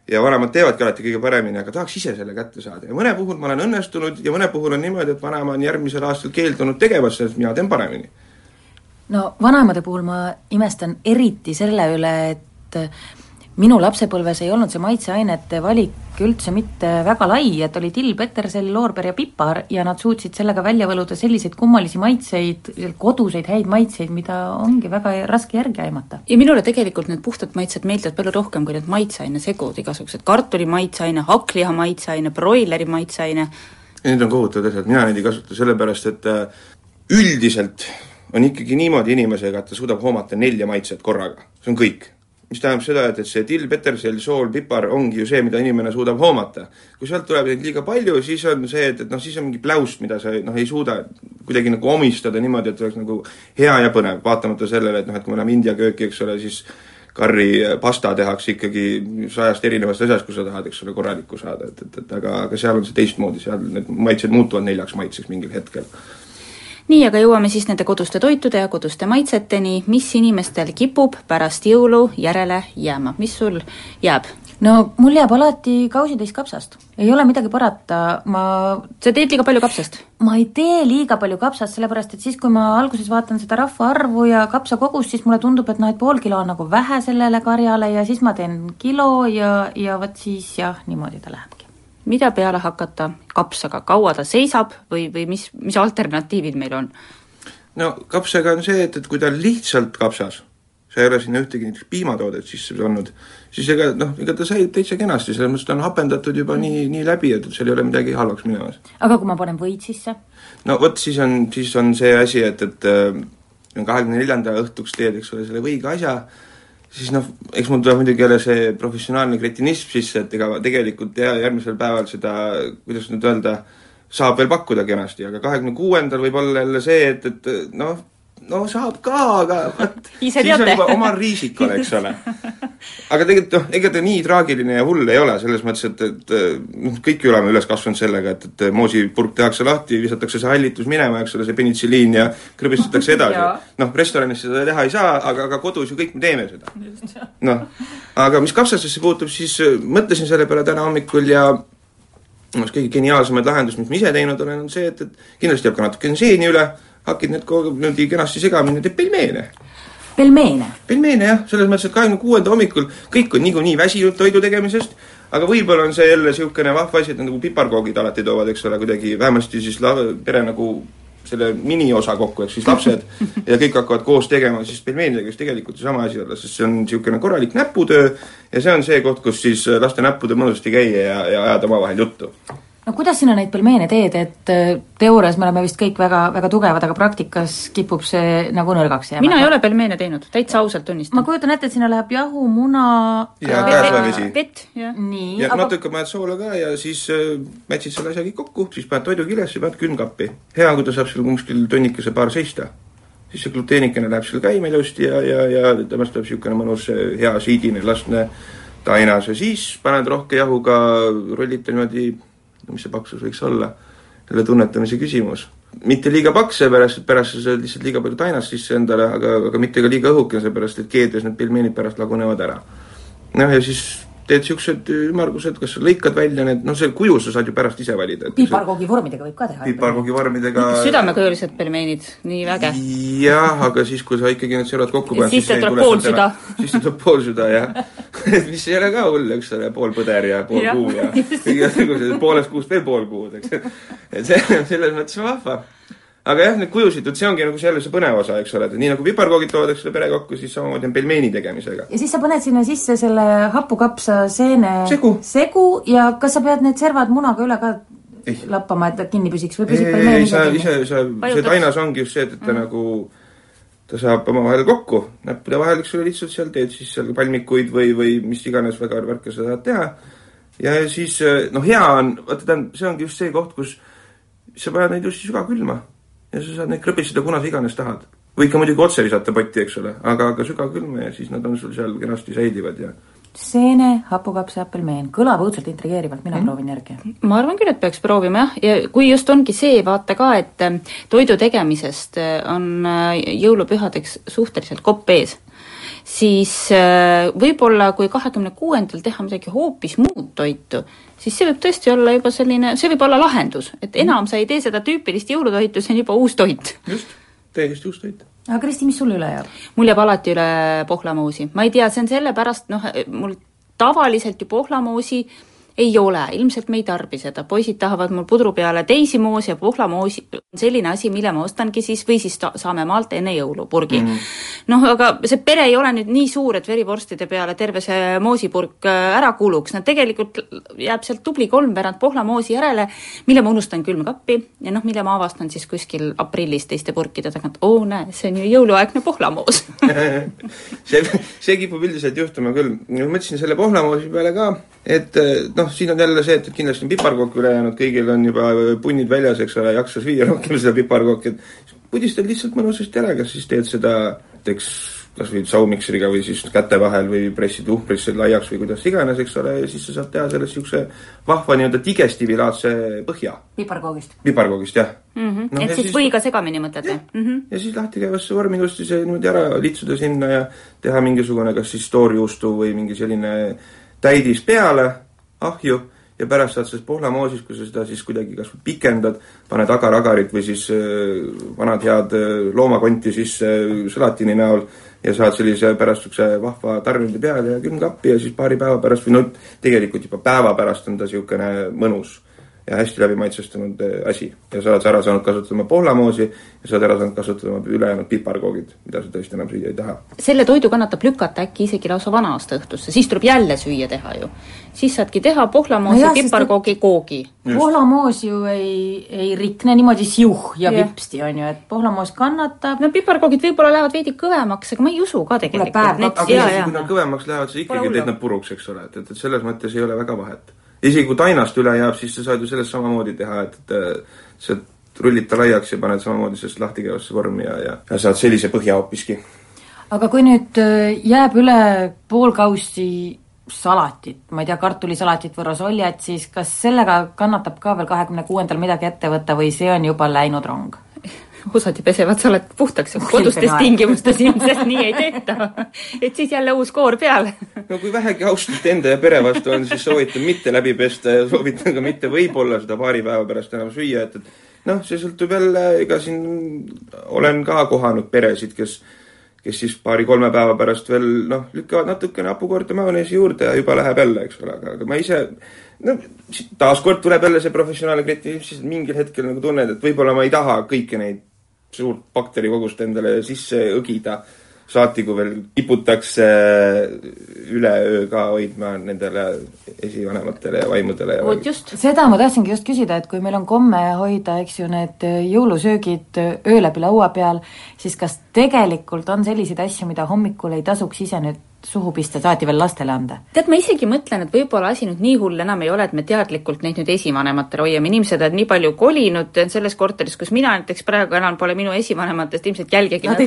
ja vanemad teevadki alati kõige paremini, aga tahaks ise selle kätte saada. Ja mõne puhul ma olen õnnestunud ja mõne puhul on niimoodi, et vanema on järgmisel aastal keeldunud tegevast, sest mina teen paremini. No vanemade puhul ma imestan eriti selle üle, et minu lapsepõlves ei olnud see maitseainete valik üldse mitte väga lai, et oli till, petersell, loorber ja pipar ja nad suutsid sellega välja võluda selliseid kummalisi maitseid, koduseid häid maitseid, mida ongi väga raske järgi aimata. Ja minule tegelikult need puhtad maitsed meeldivad palju rohkem kui need maitseaine segud, igasugused kartuli maitseaine, hakkliha maitseaine, broileri maitseaine. Ja need on kohutavad asjad, mina neid ei kasuta sellepärast, et üldiselt on ikkagi niimoodi inimesega, et ta suudab hoomata 4 maitset korraga. See on kõik. Mis tähendab seda, et see till, petersell, sool, pipar ongi ju see, mida inimene suudab hoomata. Kui sealt tuleb neid liiga palju, siis on see, et siis on mingi pläust, mida sa ei suuda kuidagi nagu omistada niimoodi, et oleks nagu hea ja põnev, vaatamata sellele, et kui me oleme India kööki, eks ole, siis karri pasta tehakse ikkagi 100 erinevast asjast, kui sa tahad, eks ole, korralikku saada, aga seal on see teistmoodi, seal need maitsed muutuvad 4 maitseks mingil hetkel. Nii, aga jõuame siis nende koduste toitude ja koduste maitseteni, mis inimestel kipub pärast jõulu järele jääma. Mis sul jääb? No mul jääb alati kausitäis kapsast. Ei ole midagi parata. Sa teed liiga palju kapsast? Ma ei tee liiga palju kapsast, sellepärast et siis, kui ma alguses vaatan seda rahvaarvu ja kapsa kogust, siis mulle tundub, et et pool kilo on nagu vähe sellele karjale ja siis ma teen kilo ja võt siis jah, niimoodi ta lähebki. Mida peale hakata kapsaga? Kaua ta seisab või mis alternatiivid meil on? No kapsaga on see, et kui ta on lihtsalt kapsas, sa ei ole sinna ühtegi piimatoodet sisse olnud, siis ega ta sai täitsa kenasti, selles mõttes ta on hapendatud juba nii läbi, et seal ei ole midagi halvaks minemas. Aga kui ma panen võid sisse? No võt, siis on see asi, et 24. õhtuks teed, eks ole, selle võiga asja, siis eks mul tuleb muidugi jälle see professionaalne kretinism sisse, et ega tegelikult järgmisel päeval seda, kuidas nüüd öelda, saab veel pakkuda kenasti, aga 26. võib olla jälle see, et saab ka, aga siis on juba omal riisikul, eks ole. Aga tegelikult ega ta nii traagiline ja hull ei ole, selles mõttes, et kõik oleme üles kasvanud sellega, et moosipurk tehakse lahti, visatakse see hallitus minema, eks ole, see penitsiliin ja krõbistatakse edasi. Restoranis seda teha ei saa, aga kodus ju kõik me teeme seda. Aga mis kapsastesse puutub, siis mõtlesin selle peale täna hommikul ja kõige geniaalsemaid lahendust, mis ma ise teinud olen, on see, et kindlasti jääb ka natukene seeni üle, hakid need kenasti segamine, teeb pelmeene. Pelmeene? Pelmeene, jah. Selles mõttes, et 26. hommikul kõik on niikuinii väsinud toidu tegemisest, aga võib-olla on see jälle siukene vahva asi, et nagu piparkoogid alati toovad, eks ole, kuidagi vähemasti siis pere nagu selle miniosa kokku, eks siis lapsed ja kõik hakkavad koos tegema, siis pelmeenidega siis tegelikult sama asi olla, sest see on siukene korralik näputöö ja see on see koht, kus siis laste näppude mõnusasti käia ja ajada omavahel juttu. No kuidas sina neid pelmeene teed, et teoorias me oleme vist kõik väga tugevad, aga praktikas kipub see nagu nõrgaks jääma? Mina ei ole pelmeene teinud, täitsa ausalt tunnistan. Ma kujutan ette, et sinna läheb jahu, muna ja käesoevesi. Vett, jah. Nii, ja natuke paned soola ka ja siis mätsid selle asja kõik kokku, siis paned toidukilesse ja paned külmkappi. Hea, kui ta saab seal kuskil tunnikese paar seista. Siis see gluteenikene läheb seal käima ilusti ja temast tuleb siukene mõnus hea siidine lastne tainas ja siis paned rohke jahuga rollita niimoodi, mis see paksus võiks olla, selle tunnetamise küsimus. Mitte liiga paks, seepärast, et pärast sa lihtsalt liiga palju tainast sisse endale, aga mitte ka liiga õhukene, seepärast, et keedes need pelmeenid pärast lagunevad ära. Ja siis teed siuksed ümmargused, kas sa lõikad välja need, see kuju sa saad ju pärast ise valida. Piparkoogi vormidega võib ka teha. Piparkoogi vormidega. Südamekujulised pelmeenid, nii väge. Jah, aga siis, kui sa ikkagi need servad kokku paned, siis tuleb poolsüda. Siis tuleb poolsüda, jah. Mis ei ole ka hull, eks ole, pool põder ja pool kuu ja poolest kuust veel pool kuud, eks. Et see on selles mõttes vahva. Aga jah, need kujusid, see ongi nagu selle see põnev osa, eks ole, et nii nagu piparkoogid toovad, eks ole, pere kokku, siis samamoodi on pelmeeni tegemisega. Ja siis sa paned sinna sisse selle hapukapsa seene segu ja kas sa pead need servad munaga üle ka lappama, et ta kinni püsiks või püsib pelmeeni? See tainas ongi just see, et ta nagu ta saab oma vahel kokku, näppude vahel, eks ole, lihtsalt seal teed siis seal palmikuid või mis iganes väga värke sa tahad teha. Ja siis, hea on, see ongi just see koht, kus sa paned neid just sügavkülma ja sa saad neid krõbistada, kuna sa iganes tahad. Või ikka muidugi otse visata potti, eks ole, aga sügavkülma ja siis nad on sul seal kenasti säilivad ja seene, hapukapsa ja pelmeen. Kõlab õudselt intrigeerivalt, mina proovin järgi. Ma arvan küll, et peaks proovima, jah. Ja kui just ongi see, vaata ka, et toidu tegemisest on jõulupühadeks suhteliselt kopp ees. siis võib-olla kui 26. teha midagi hoopis muud toitu, siis see võib tõesti olla juba selline, see võib olla lahendus, et enam sa ei tee seda tüüpilist jõulutoitu, see on juba uus toit. Just, täiesti uus toit. Aga Kristi, mis sul üle jääb? Mul jääb alati üle pohlamoosi. Ma ei tea, see on sellepärast, mul tavaliselt ju pohlamoosi ei ole, ilmselt me ei tarbi seda, poisid tahavad mul pudru peale teisi moosi ja pohlamoosi on selline asi, mille ma ostangi siis või siis saame maalt enne jõulupurgi. Aga see pere ei ole nüüd nii suur, et verivorstide peale terve see moosipurk ära kuluks. Nad tegelikult jääb sealt tubli 3/4 pohlamoosi järele, mille ma unustan külmkappi ja mille ma avastan siis kuskil aprillis teiste purkide tagant. Näe, see on ju jõuluaegne pohlamoos. see kipub üldiselt juhtuma küll. Ma mõtlesin selle pohlamoosi peale ka, et siin on jälle see, et kindlasti on piparkokk üle jäänud, kõigil on juba punnid väljas, eks ole, jaksa süüa rohkem seda piparkokki, et pudistad lihtsalt mõnusasti ära, kas siis teed seda kas või saumikseriga või siis käte vahel või pressid uhprisse laiaks või kuidas iganes, eks ole, ja siis sa saad teha sellest niisuguse vahva nii-öelda digestiivilaadse põhja. Piparkoogist, jah. Et siis või ka segamini mõtled? Ja siis lahti käivasse vormi ilusti see niimoodi ära litsuda sinna ja teha mingisugune kas siis toorjuustu või mingi selline täidis peale, ahju, ja pärast saad sellest pohlamoosis, kui sa seda siis kuidagi kas pikendad, paned agar-agarit või siis vanad head loomakonti siis salatini näol ja saad sellise pärast vahva tarnide peale ja külmkappi ja siis paari päeva pärast või tegelikult juba päeva pärast on ta niisugune mõnus ja hästi läbi maitsestanud asi. Ja sa oled ära saanud kasutada pohlamoosi ja sa oled ära saanud kasutada ülejäänud piparkoogid, mida sa tõesti enam süüa ei taha. Selle toidu kannatab lükata äkki isegi lausa vana aasta õhtusse, siis tuleb jälle süüa teha ju. Siis saadki teha pohlamoosi piparkoogi koogi. Pohlamoos ju ei rikne niimoodi siuh ja vipsti on ju, et pohlamoos kannatab. Piparkoogid võib-olla lähevad veidi kõvemaks, aga ma ei usu ka tegelikult. Aga kui nad kõvemaks lähevad, sa ikkagi teed nad puruks, eks ole, et selles mõttes ei ole väga vahet. Isegi kui tainast üle jääb, siis sa saad ju sellest samamoodi teha, et sa rullid ta laiaks ja paned samamoodi sellest lahtikäivasse vormi ja saad sellise põhja hoopiski. Aga kui nüüd jääb üle poolkaussi salatit, ma ei tea, kartulisalatit või rosoljat, siis kas sellega kannatab ka veel 26. midagi ette võtta või see on juba läinud rong? Osad pesevad salat puhtaks, kodustes tingimustes ilmselt nii ei teeta. Et siis jälle uus koor peale. No kui vähegi austust enda ja pere vastu on, siis soovitan mitte läbi pesta ja soovitan ka mitte võib-olla seda paari päeva pärast enam süüa, et see sõltub jälle, ega siin olen ka kohanud peresid, kes siis 2-3 päeva pärast veel lükkavad natukene hapukoorte majoneesi juurde ja juba läheb jälle, eks ole, aga ma ise taaskord tuleb jälle see professionaalne kriti, siis mingil hetkel tunned, et võib-olla ma ei taha kõiki neid suurt bakterikogust endale sisse õgida, saati kui veel kiputakse üle öö ka hoidma nendele esivanematele ja vaimudele. Just seda ma tahtsingi just küsida, et kui meil on komme hoida, eks ju, need jõulusöögid öö läbi laua peal, siis kas tegelikult on selliseid asju, mida hommikul ei tasuks ise nüüd suhu pista, saati veel lastele anda? Tead, ma isegi mõtlen, et võib-olla asi nüüd nii hull enam ei ole, et me teadlikult neid nüüd esivanematele hoiame. Inimesed on nii palju kolinud selles korteris, kus mina näiteks praegu enam pole minu esivanematest ilmselt jälgegi. Nad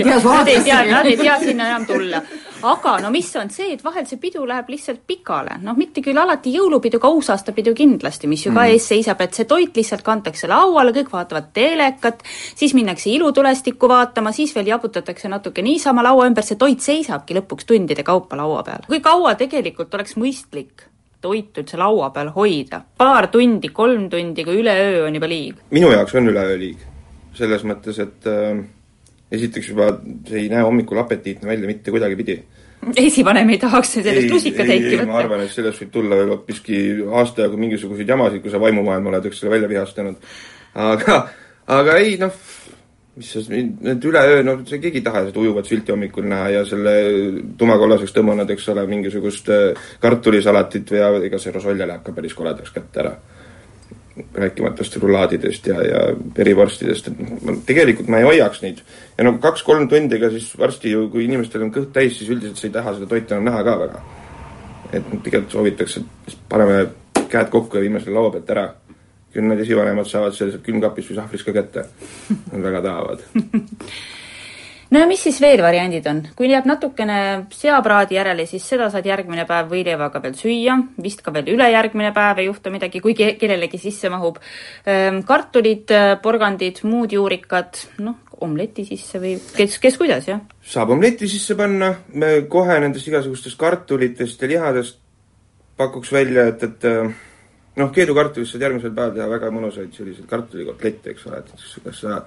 ei tea sinna enam tulla. Aga mis on see, et vahel see pidu läheb lihtsalt pikale. Mitte küll alati jõulupidu, ka uusaastapidu kindlasti, mis ju ka ees seisab, et see toit lihtsalt kantakse lauale, kõik vaatavad telekat, siis minnakse ilutulestikku vaatama, siis veel jabutatakse natuke niisama laua ümber, see toit seisabki lõpuks tundide kaupa laua peal. Kui kaua tegelikult oleks mõistlik toit üldse laua peal hoida? 2 tundi, 3 tundi, kui üle öö on juba liig? Minu jaoks on üle öö liig. Selles mõttes, et esiteks juba see ei näe hommikul apetiitne välja mitte kuidagi pidi. Esivanem ei tahaks sellest rusikad heiki võtta. Ma arvan, et sellest võib tulla veel hoopiski aasta kui mingisuguseid jamasid, kui sa vaimumaailma oled üks selle välja vihastanud. Aga ei, mis need üle öö, see keegi taha seda ujuvat sülti hommikul näha ja selle tumakollaseks tõmmanud, eks ole, mingisugust kartulisalatit või ega see rosolja läheb ka päris koledaks kätte ära. Rääkimatest rullaadidest ja perivorstidest. Tegelikult ma ei hoiaks neid. Ja 2-3 tundiga siis varsti ju, kui inimestel on kõht täis, siis üldiselt sa ei taha seda toit enam näha ka väga. Et tegelikult soovitakse, et paneme käed kokku ja viime selle laua pealt ära. Küll need esivanemad saavad sellised külmkapis või sahvris ka kätte. Nad väga tahavad. No ja mis siis veel variandid on? Kui jääb natukene seapraadi järele, siis seda saad järgmine päev võileivaga veel süüa, vist ka veel ülejärgmine päev ei juhtu midagi, kui kellelegi sisse mahub. Kartulid, porgandid, muud juurikad, omleti sisse või kes kuidas, jah? Saab omleti sisse panna, me kohe nendest igasugustest kartulitest ja lihadest pakuks välja, et keedukartulist saad järgmisel päeval teha väga mõnusaid selliseid kartulikotlette, eks ole, et kas sa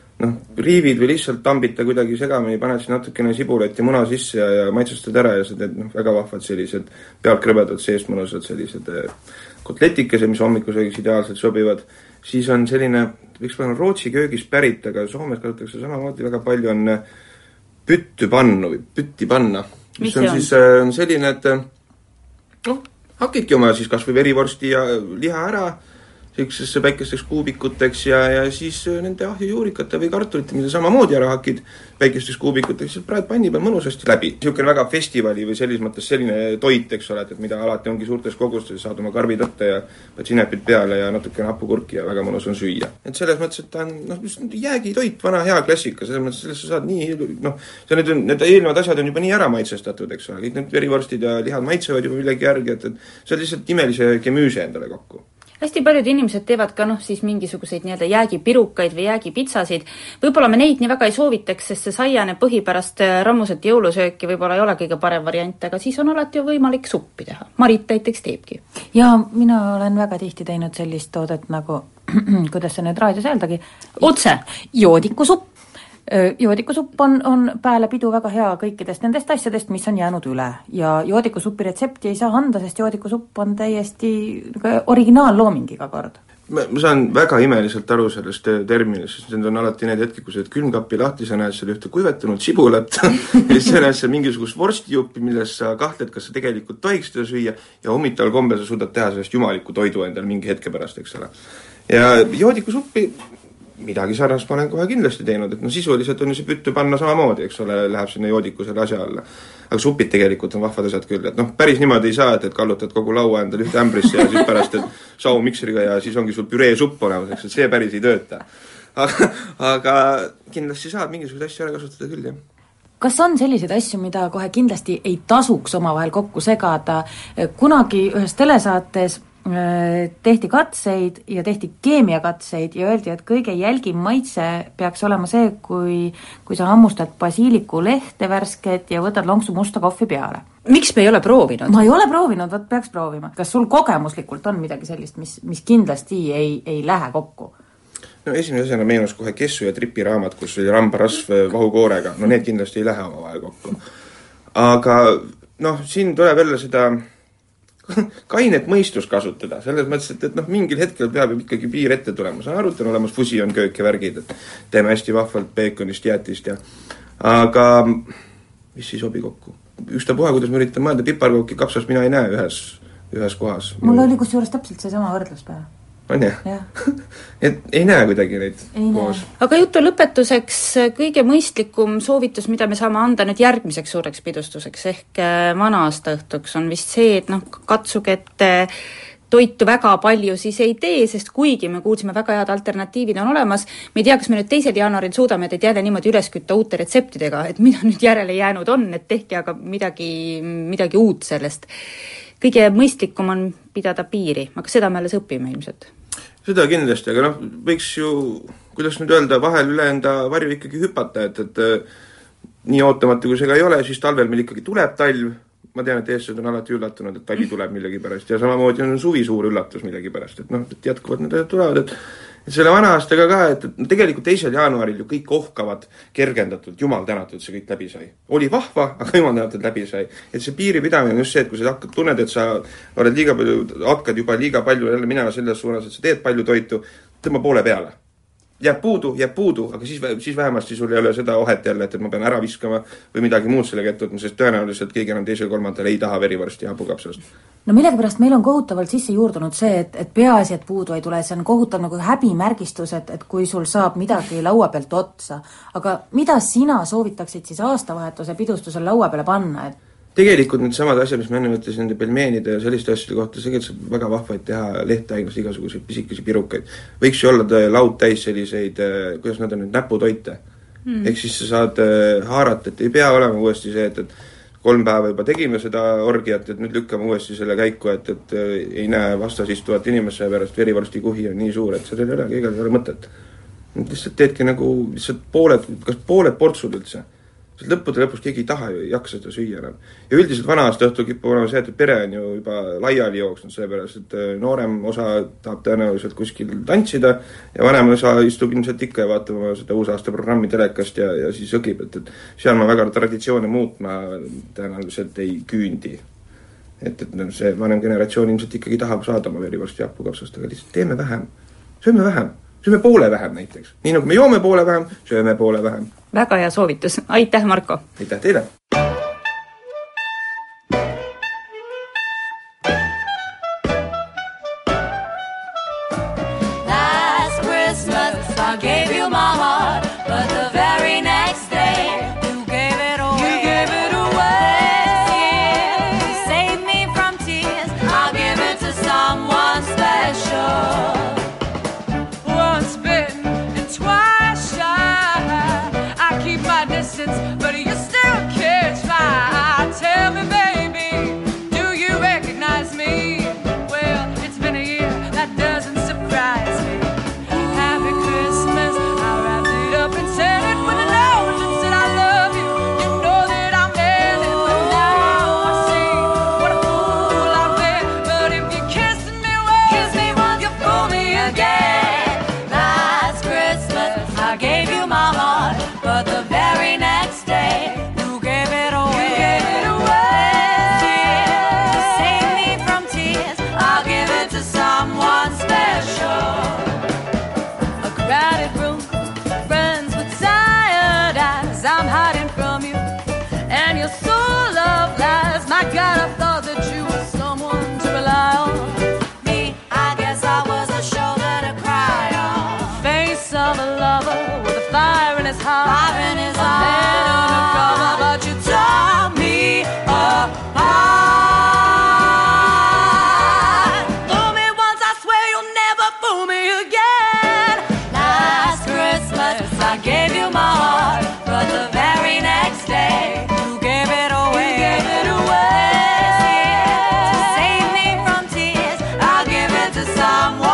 riivid või lihtsalt tambita kuidagi segamini, paned siin natukene sibulat ja muna sisse ja maitsustad ära ja sa teed väga vahvad sellised pealt krõbedad seest mõnusad sellised kotletikese, mis hommikusöögiks ideaalselt sobivad. Siis on selline, võiks panna Rootsi köögist pärit, aga Soomes kasutatakse samamoodi väga palju on püttipannu või püttipanna. Mis on siis on selline, et hakidki oma siis kas või verivorsti ja liha ära sellisesse väikesteks kuubikuteks ja siis nende ahjujuurikate või kartulite, mida samamoodi ära hakid väikesteks kuubikuteks ja praed panni peal mõnusasti läbi. Niisugune väga festivali või selles mõttes selline toit, eks ole, et mida alati ongi suurtes kogustes, saad oma karvid võtta ja paned sinepid peale ja natukene hapukurki ja väga mõnus on süüa. Et selles mõttes, et ta on jäägitoit, vana hea klassika, selles mõttes, sellest sa saad nii, need eelnevad asjad on juba nii ära maitsestatud, eks ole, kõik need verivorstid ja lihad maitsevad juba millegi järgi, et see on lihtsalt imelise kemüüse endale kokku. Hästi paljud inimesed teevad ka siis mingisuguseid nii-öelda jäägipirukaid või jäägipitsasid. Võib-olla me neid nii väga ei soovitaks, sest see saiane põhi pärast rammuset jõulusööki võib-olla ei ole kõige parem variant, aga siis on alati ju võimalik suppi teha. Marit näiteks teebki. Ja mina olen väga tihti teinud sellist toodet nagu, kuidas see nüüd raadios öeldagi? Otse? Joodikusupp. Joodikusupp on pääle pidu väga hea kõikidest nendest asjadest, mis on jäänud üle. Ja joodikusuppi retsepti ei saa anda, sest joodikusupp on täiesti originaallooming iga kord. Ma saan väga imeliselt aru sellest terminist, sest need on alati need hetki, kui sa külmkapi lahti, sa näed seal ühte kuivetunud sibulat ja siis sa näed seal mingisugust vorstijuppi, milles sa kahtled, kas sa tegelikult tohiks seda süüa ja hommitaval kombel sa suudad teha sellest jumaliku toidu endal mingi hetke pärast, eks ole. Ja joodikusuppi midagi sarnast ma olen kohe kindlasti teinud, et sisuliselt on ju see püttu panna samamoodi, eks ole, läheb sinna joodiku selle asja alla. Aga supid tegelikult on vahvad asjad küll, et päris niimoodi ei saa, et kallutad kogu laua endal ühte ämbrisse ja siis pärast sau mikseriga ja siis ongi sul püree supp olemas, eks, et see päris ei tööta. Aga kindlasti saab mingisugust asja ära kasutada küll, jah. Kas on selliseid asju, mida kohe kindlasti ei tasuks omavahel kokku segada? Kunagi ühes telesaates tehti katseid ja tehti keemiakatseid ja öeldi, et kõige jälgim maitse peaks olema see, kui sa hammustad basiiliku lehte värsket ja võtad lonksu musta kohvi peale. Miks me ei ole proovinud? Ma ei ole proovinud, võt peaks proovima. Kas sul kogemuslikult on midagi sellist, mis kindlasti ei lähe kokku? Esimene asjana meenus kohe Kessu ja Tripi raamat, kus oli rambarasv vahukoorega. Need kindlasti ei lähe omavahel kokku. Aga siin tuleb jälle seda kainet mõistus kasutada, selles mõttes, et mingil hetkel peab ju ikkagi piir ette tulema. See on arutan olemas fusion köök ja värgid, et teeme hästi vahvalt peekonist, jäätist ja aga mis ei sobi kokku? Üstapuha, kuidas ma üritan mõelda, piparkooki kapsas mina ei näe ühes kohas. Mul oli kusjuures täpselt see sama võrdluspäev. On jah? Et ei näe kuidagi neid koos. Aga jutu lõpetuseks kõige mõistlikum soovitus, mida me saame anda nüüd järgmiseks suureks pidustuseks ehk vana-aasta õhtuks on vist see, et katsuge, et toitu väga palju siis ei tee, sest kuigi me kuulsime väga head alternatiivid on olemas, me ei tea, kas me nüüd 2. jaanuaril suudame teid jälle niimoodi üles kütta uute retseptidega, et mida nüüd järele jäänud on, et tehke aga midagi uut sellest. Kõige mõistlikum on pidada piiri, aga seda me alles õpime ilmselt. Seda kindlasti, aga võiks ju, kuidas nüüd öelda, vahel üle enda varju ikkagi hüpata, et nii ootamatu kui see ka ei ole, siis talvel meil ikkagi tuleb talv. Ma tean, et eestlased on alati üllatunud, et talvi tuleb millegi pärast ja samamoodi on suvi suur üllatus millegi pärast, et jätkuvalt need tulevad, et selle vana-aastaga ka, et tegelikult 2. jaanuaril ju kõik ohkavad kergendatult, jumal tänatud, see kõik läbi sai. Oli vahva, aga jumal tänatud läbi sai. Et see piiri pidamine on just see, et kui sa tunned, et sa hakkad juba liiga palju jälle minema selles suunas, et sa teed palju toitu, tõmba poole peale. Jääb puudu, aga siis vähemasti sul ei ole seda ohet jälle, et ma pean ära viskama või midagi muud sellega ette võtma, sest tõenäoliselt keegi enam 2. või 3. ei taha verivorsti ja hapukapsast. Millegipärast meil on kohutavalt sisse juurdunud see, et peaasi, et puudu ei tule, see on kohutav nagu häbimärgistus, et kui sul saab midagi laua pealt otsa. Aga mida sina soovitaksid siis aastavahetuse pidustusel laua peale panna? Tegelikult need samad asjad, mis ma enne mõtlesin nende pelmeenide ja selliste asjade kohta, see saab väga vahvaid teha lehtainglast igasuguseid pisikesi pirukaid. Võiks ju olla laud täis selliseid, kuidas nad on nüüd, näputoite. Ehk siis sa saad haarata, et ei pea olema uuesti see, et 3 päeva juba tegime seda orgiat, et nüüd lükkame uuesti selle käiku, et ei näe vastas istuvat inimesse pärast verivorsti kuhi on nii suur, et seda ei ole, keegi ei ole mõtet. lihtsalt teedki nagu lihtsalt pooled portsud üldse. Sest lõppude lõpus keegi ei taha ju, ei jaksa seda süüa enam. Ja üldiselt vana-aasta õhtul kipub olema see, et pere on ju juba laiali jooksnud, sellepärast, et noorem osa tahab tõenäoliselt kuskil tantsida ja vanem osa istub ilmselt ikka ja vaatab oma seda uusaasta programmi telekast ja siis õgib, et seal ma väga traditsioone muutma tõenäoliselt ei küündi. Et see vanem generatsioon ilmselt ikkagi tahab saada oma verivorsti hapukapsast, aga lihtsalt teeme vähem, sööme poole vähem näiteks. Nii nagu me joome poole vähem, sööme poole vähem. Väga hea soovitus. Aitäh, Marko! Aitäh teile! Last Christmas I gave you my heart, but the very next day you gave it away. You gave it away. To save me from tears, I'll give it to someone special. Once bitten and twice shy, I keep my distance, but you still catch my. Tell me, baby, do you recognize me? Well, it's been a year, that doesn't surprise me. Happy Christmas, I wrapped it up and sent it with a note and said I love you. You know that I meant it, but now I see what a fool I've been. But if you kiss me once, you fool me again. Last Christmas I gave you my heart, but the very next day you gave it away. You gave it away. To save me from tears, I'll give it to someone special. a crowded room, friends with tired eyes. I'm hiding from you, and you're so love lies. My God, I thought that you were someone to rely on. Me, I guess I was a shoulder to cry on. Face of a lover with a fire in his heart. Fire in his a man heart. undercover, but you tore me apart. Fool me once, I swear you'll never fool me again. Last Christmas I gave you my heart, but the very next day you gave it away. You gave it away. To save me from tears, I'll give it to someone.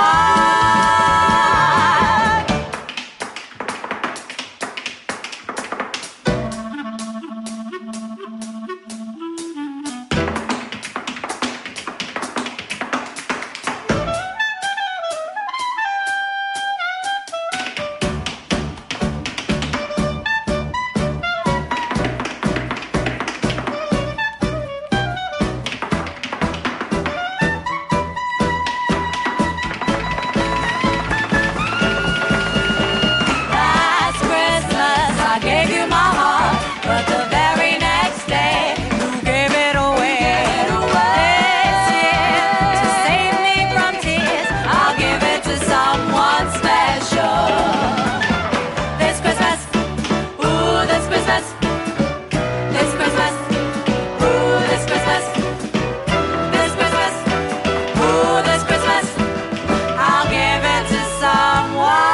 Last Christmas I gave you my heart, but the very next day you gave it away. To save me from tears, I'll give it to someone special. This Christmas, ooh, this Christmas, this Christmas, ooh, this Christmas, this Christmas, ooh, this Christmas, I'll give it to someone.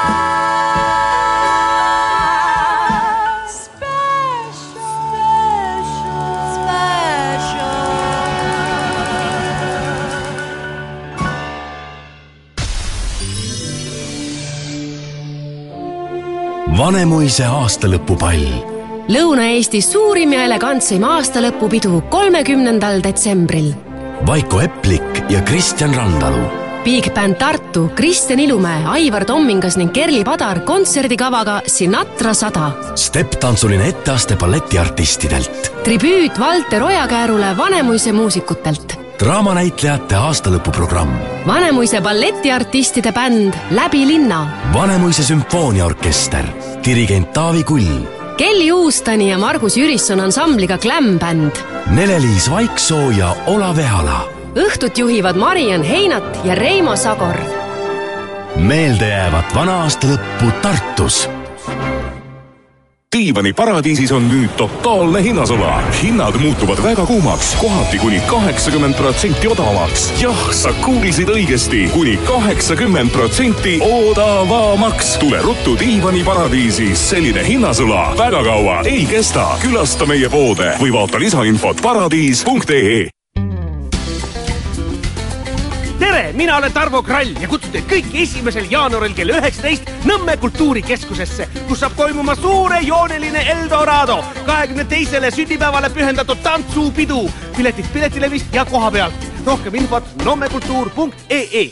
Vanemuise aastalõpupall. Lõuna-Eesti suurim ja elegantseim aastalõpupidu 30. detsembril. Vaiko Eplik ja Kristjan Randalu. Big Band Tartu, Kristjan Ilumäe, Aivar Tommingas ning Kerli Padar kontserdikavaga Sinatra 100. Stepp-tantsuline etteaste balletiartistidelt. Tribüüt Valter Ojakäärule Vanemuise muusikutelt. Draamanäitlejate aastalõpuprogramm. Vanemuise balletiartistide bänd Läbi linna. Vanemuise sümfooniaorkester. Dirigent Taavi Kull. Kelly Uustani ja Margus Jürisson ansambliga Glam Band. Nele-Liis Vaiksoo ja Olav Ehala. Õhtut juhivad Mariann Heinat ja Reimo Sagor. Meeldejäävat vana-aasta lõppu Tartus. Diivani paradiisis on nüüd totaalne hinnasõda. Hinnad muutuvad väga kuumaks, kohati kuni 80% odavamaks. Jah, sa kuulisid õigesti, kuni 80% odavamaks. Tule ruttu Diivani paradiisis. Selline hinnasõda väga kaua ei kesta. Külasta meie poode või vaata lisainfot paradiis.ee. Tere, tere, mina olen Tarvo Krall ja kutsun teid kõiki 1. jaanuaril kell 19 Nõmme kultuurikeskusesse, kus saab toimuma suurejooneline Eldorado 22. sünnipäevale pühendatud tantsupidu. Piletid Piletilevist ja koha pealt. Rohkem infot nommekultuur.ee.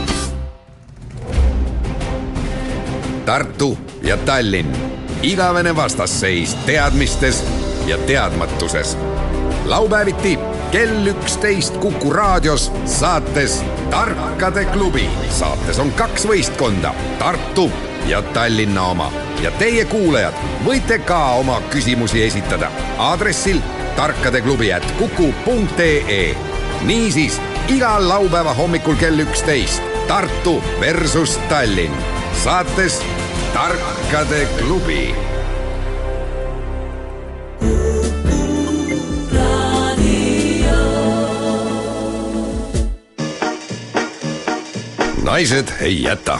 Tartu ja Tallinn. Igavene vastasseis teadmistes ja teadmatuses. Laupäeviti kell 11 Kuku raadios saates Tarkade klubi. Saates on 2 võistkonda, Tartu ja Tallinna oma. Ja teie kuulajad võite ka oma küsimusi esitada aadressil tarkadeklubi@kuku.ee. Niisiis, igal laupäeva hommikul kell 11 Tartu versus Tallinn. Saates Tarkade klubi. Naised ei jäta.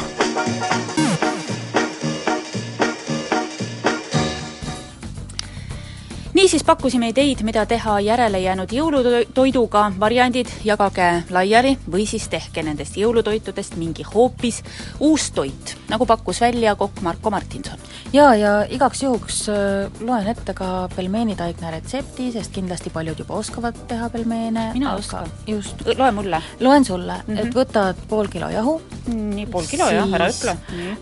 Niisiis pakkusime ideid, mida teha järele jäänud jõulutoiduga, variandid jagage laiali või siis tehke nendest jõulutoitudest mingi hoopis uus toit, nagu pakkus välja kokk Marko Martinson. Ja igaks juhuks loen ette ka pelmeenitaigna retsepti, sest kindlasti paljud juba oskavad teha pelmeene. Mina oskan. Just. Loe mulle. Loen sulle, et võtad pool kilo jahu. Nii, pool kilo jah, ära ütle.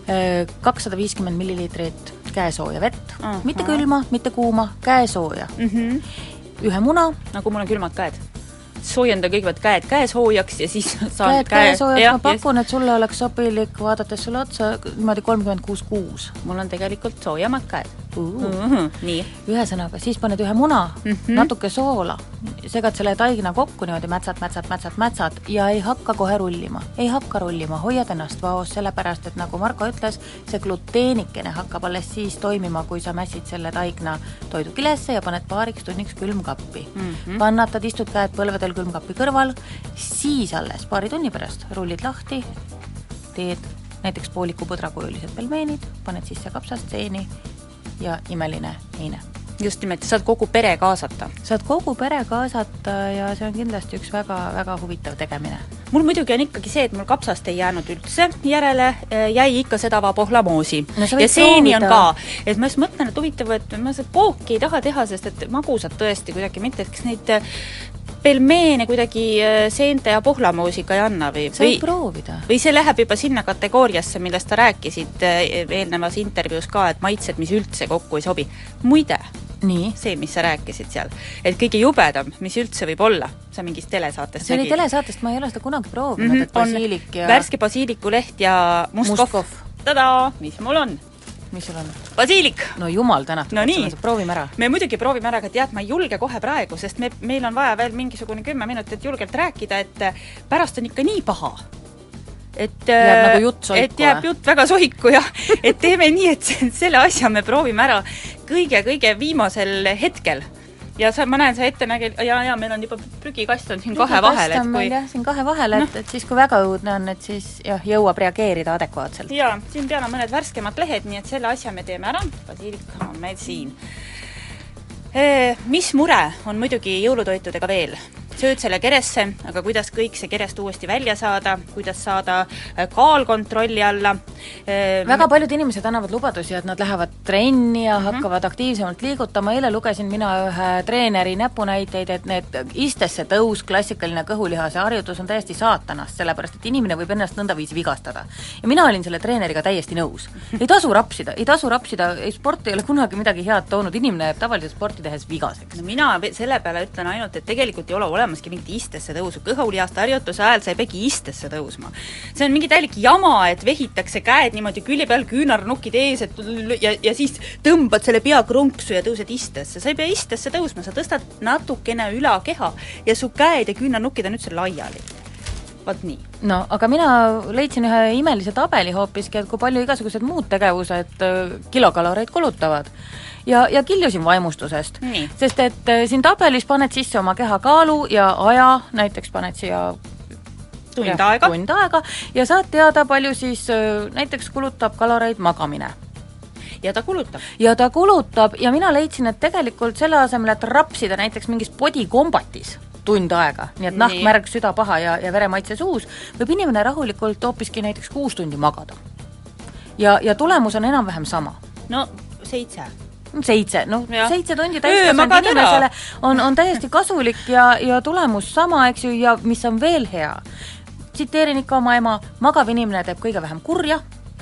250 milliliitrit käesooja vett, mitte külma, mitte kuuma, käesooja. Ühe muna. Nagu mul on külmad käed. Soojenda kõigepealt käed käesoojaks ja siis saan käesoojaks. Ma pakun, et sulle oleks sobilik, vaadates sulle otsa, niimoodi 36,6. Mul on tegelikult soojamad käed. Nii. Ühesõnaga, siis paned ühe muna, natuke soola, segad selle taigna kokku niimoodi mätsad ja ei hakka kohe rullima. Ei hakka rullima, hoiad ennast vaos, sellepärast, et nagu Marko ütles, see gluteenikene hakkab alles siis toimima, kui sa mässid selle taigna toidukilesse ja paned paariks tunniks külmkappi. Pannatad, istud käed põlvedel külmkappi kõrval, siis alles paari tunni pärast rullid lahti, teed näiteks pooliku põdrakujulised pelmeenid, paned sisse kapsastseeni ja imeline heine. Just nimelt, saad kogu pere kaasata. Saad kogu pere kaasata ja see on kindlasti üks väga-väga huvitav tegemine. Mul muidugi on ikkagi see, et mul kapsast ei jäänud üldse järele, jäi ikka seda vapohlamoosi. Ja seeni on ka. Et ma just mõtlen, et huvitav, et ma seda pooki ei taha teha, sest et magusad tõesti kuidagi mitte, et kas neid pelmeene kuidagi seente ja pohlamoosiga ei anna või proovida. Või see läheb juba sinna kategooriasse, millest ta rääkisid eelnevas intervjuus ka, et maitsed, mis üldse kokku ei sobi. Muide, see, mis sa rääkisid seal, et kõige jubedam, mis üldse võib olla, sa mingist telesaatest see oli telesaatest, ma ei ole seda kunagi proovinud, et basiilik ja värske basiilikuleht ja mustkov. Tada, mis mul on? Mis sul on? Basiilik! No jumal tänatud, no nii. Proovime ära. Me muidugi proovime ära, aga tead, ma ei julge kohe praegu, sest meil on vaja veel mingisugune 10 minutit julgelt rääkida, et pärast on ikka nii paha. Jääb nagu jutt soiku. Et jääb jutt väga soiku ja et teeme nii, et selle asja me proovime ära kõige viimasel hetkel. Ja ma näen, sa ette nägid, ja meil on juba prügikast on siin kahe vahel. Siin kahe vahel, et siis kui väga õudne on, et siis jõuab reageerida adekvaatselt. Ja, siin peal on mõned värskemad lehed, nii et selle asja me teeme ära. Basiilik on meil siin. Mis mure on muidugi jõulutoitudega veel? Sööd selle keresse, aga kuidas kõik see kerest uuesti välja saada, kuidas saada kaal kontrolli alla. Väga paljud inimesed annavad lubadusi, et nad lähevad trenni ja hakkavad aktiivsemalt liigutama. Eile lugesin mina ühe treeneri näpunäiteid, et need istesse tõus, klassikaline kõhulihase harjutus on täiesti saatanast, sellepärast, et inimene võib ennast nõnda viisi vigastada. Ja mina olin selle treeneriga täiesti nõus. Ei tasu rapsida, sport ei ole kunagi midagi head toonud, inimene jääb tavaliselt sporti tehes vigaseks. No mina selle peale ütlen ainult, et tegelikult ei ole olemaski mingit istesse tõusu. Kõhulihaste harjutuse ajal sa ei pegi istesse tõusma. See on mingi täielik jama, et vehitakse käed niimoodi külje peal, küünarnukid ees ja siis tõmbad selle pea krunksu ja tõused istesse. Sa ei pea istesse tõusma, sa tõstad natukene ülakeha ja su käed ja küünarnukid on üldse laiali. Vaat nii. No, aga mina leidsin ühe imelise tabeli hoopiski, et kui palju igasugused muud tegevused kilokaloreid kulutavad. Ja kiljusin vaimustusest. Sest et siin tabelis paned sisse oma kehakaalu ja aja, näiteks paned siia tund aega ja saad teada, palju siis näiteks kulutab kaloreid magamine. Ja ta kulutab ja mina leidsin, et tegelikult selle asemel, et rapsida näiteks mingis podikombatis tund aega, nii et nahk märg, süda paha ja veremaitse suus, võib inimene rahulikult hoopiski näiteks 6 tundi magada. Ja tulemus on enam-vähem sama. No 7. 7 tundi täiskasvanud inimesele on täiesti kasulik ja tulemus sama, eks ju, ja mis on veel hea. Tsiteerin ikka oma ema, magav inimene teeb kõige vähem kurja,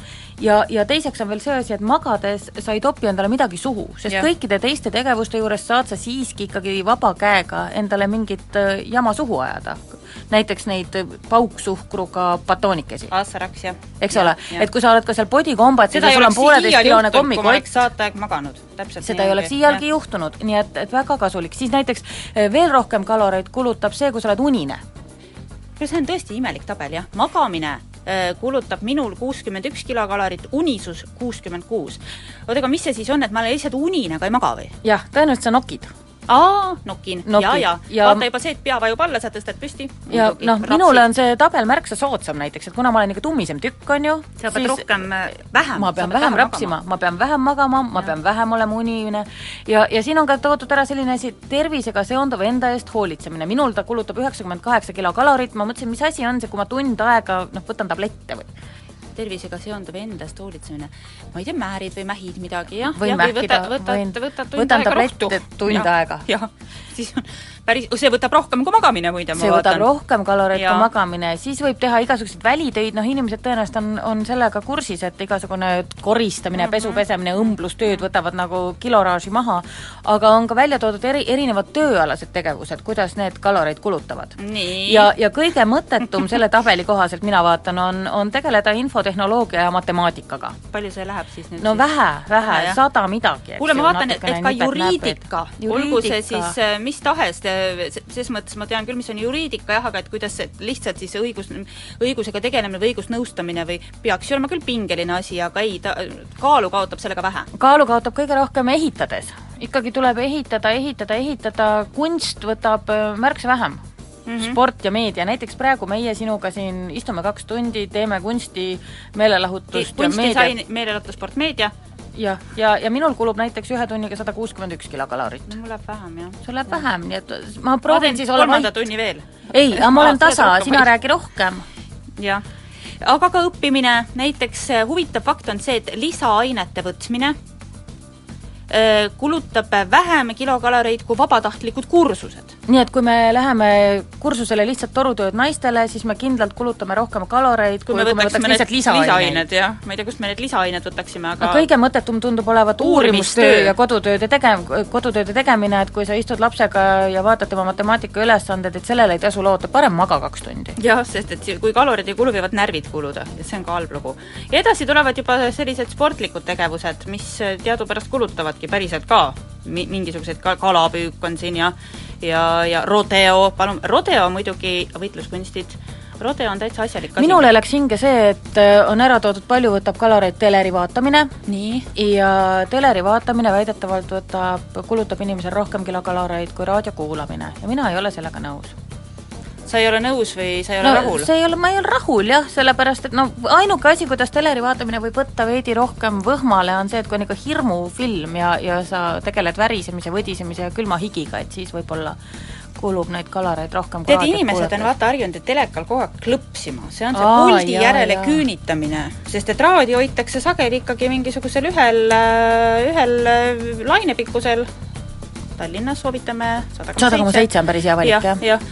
ja teiseks on veel see asi, et magades sa ei topi endale midagi suhu, sest kõikide teiste tegevuste juures saad sa siiski ikkagi vaba käega endale mingit jama suhu ajada. Näiteks neid pauksuhkruga batoonikesi. Assaraks, jah. Eks ole, et kui sa oled ka seal podikombat, siis sul on 1,5-kilone kommikott. Kui ma oleks saataeg maganud. Seda ei oleks iialgi juhtunud, nii et väga kasulik. Siis näiteks veel rohkem kaloreid kulutab see, kui sa oled unine. See on tõesti imelik tabel, jah. Magamine kulutab minul 61 kilokalorit, unisus 66. Oota, aga mis see siis on, et ma olen lihtsalt unine, aga ei maga või? Jah, tõenäoliselt sa nokid. Nokin. Ja. Vaata juba see, et pea vajub alla, sa tõstad püsti. Ja minule on see tabel märksa soodsam näiteks, et kuna ma olen ikka tummisem tükk, on ju, sa pead rohkem vähem. Ma pean vähem rapsima, ma pean vähem magama, ma pean vähem olema unine ja siin on ka toodud ära selline asi, tervisega seonduv enda eest hoolitsemine. Minul ta kulutab 98 kilokalorit, ma mõtlesin, mis asi on see, kui ma tund aega võtan tablette või tervisega seonduv endast hoolitsemine. Ma ei tea, määrid või mähid midagi, jah? Võin mähkida, võtan tablette tund aega. Jah, siis on päris, see võtab rohkem kui magamine muide. See võtab rohkem kaloreid kui magamine, siis võib teha igasuguseid välitöid, inimesed tõenäoliselt on sellega kursis, et igasugune koristamine, pesu pesemine, õmblustööd võtavad nagu kiloraaži maha, aga on ka välja toodud erinevad tööalased tegevused, kuidas need kaloreid kulutavad. Ja kõige mõttetum selle tabeli kohaselt, mina vaatan, on tegeleda infotehnoloogia ja matemaatikaga. Palju see läheb siis nüüd? No vähe, 100 midagi. Kuule, ma vaatan, et ka juriidika, olgu see siis mis tahes, ses mõttes ma tean küll, mis on juriidika, jah, aga et kuidas lihtsalt siis õigusega tegelemine või õigusnõustamine või peaks olema küll pingeline asi, aga ei, kaalu kaotab sellega vähe. Kaalu kaotab kõige rohkem ehitades. Ikkagi tuleb ehitada, kunst võtab märksa vähem. Sport ja meedia, näiteks praegu meie sinuga siin istume 2 tundi, teeme kunsti, meelelahutust ja meedia. Meelelahutus, sport, meedia. Ja minul kulub näiteks 1 tunniga 161 kilokalorit. No, mul läheb vähem, jah. Sul läheb vähem, nii et ma proovin siis olla kolmanda tunni veel. Ei, ma olen tasa, sina räägi rohkem. Jah. Aga ka õppimine, näiteks huvitav fakt on see, et lisaainete võtmine kulutab vähem kilokaloreid kui vabatahtlikud kursused. Nii et kui me läheme kursusele lihtsalt torutööd naistele, siis me kindlalt kulutame rohkem kaloreid, kui me võtaks lihtsalt lisaained. Ma ei tea, kust me need lisaained võtaksime, aga kõige mõttetum tundub olevat uurimustöö ja kodutööde tegemine, et kui sa istud lapsega ja vaatad tema matemaatika ülesanded, et sellele ei tasu loota, parem maga 2 tundi. Jah, sest et kui kalorid ei kulu, võivad närvid kuluda ja see on ka halb lugu. Ja edasi tulevad juba sellised sportlikud tegevused, mis teadupärast kulutavadki päriselt ka. Mingisugused kalapüük on siin ja rodeo, rodeo muidugi võitluskunstid, rodeo on täitsa asjalik asi. Minule läks hinge see, et on ära toodud palju võtab kaloreid teleri vaatamine. Nii. Ja teleri vaatamine väidetavalt kulutab inimesel rohkem kilokaloreid kui raadio kuulamine ja mina ei ole sellega nõus. Sa ei ole nõus või sa ei ole rahul? Ma ei ole rahul, jah, sellepärast, et ainuke asi, kuidas teleri vaatamine võib võtta veidi rohkem võhmale, on see, et kui on ikka hirmufilm ja sa tegeled värisemise, võdisemise ja külma higiga, et siis võib-olla kulub neid kaloreid rohkem. Tead, inimesed on vaata harjunud, et telekal kogu aeg klõpsima, see on see puldi järele küünitamine, sest et raadio hoitakse sageli ikkagi mingisugusel ühel lainepikkusel. Tallinnas soovitame 100,7 on päris hea valik, jah.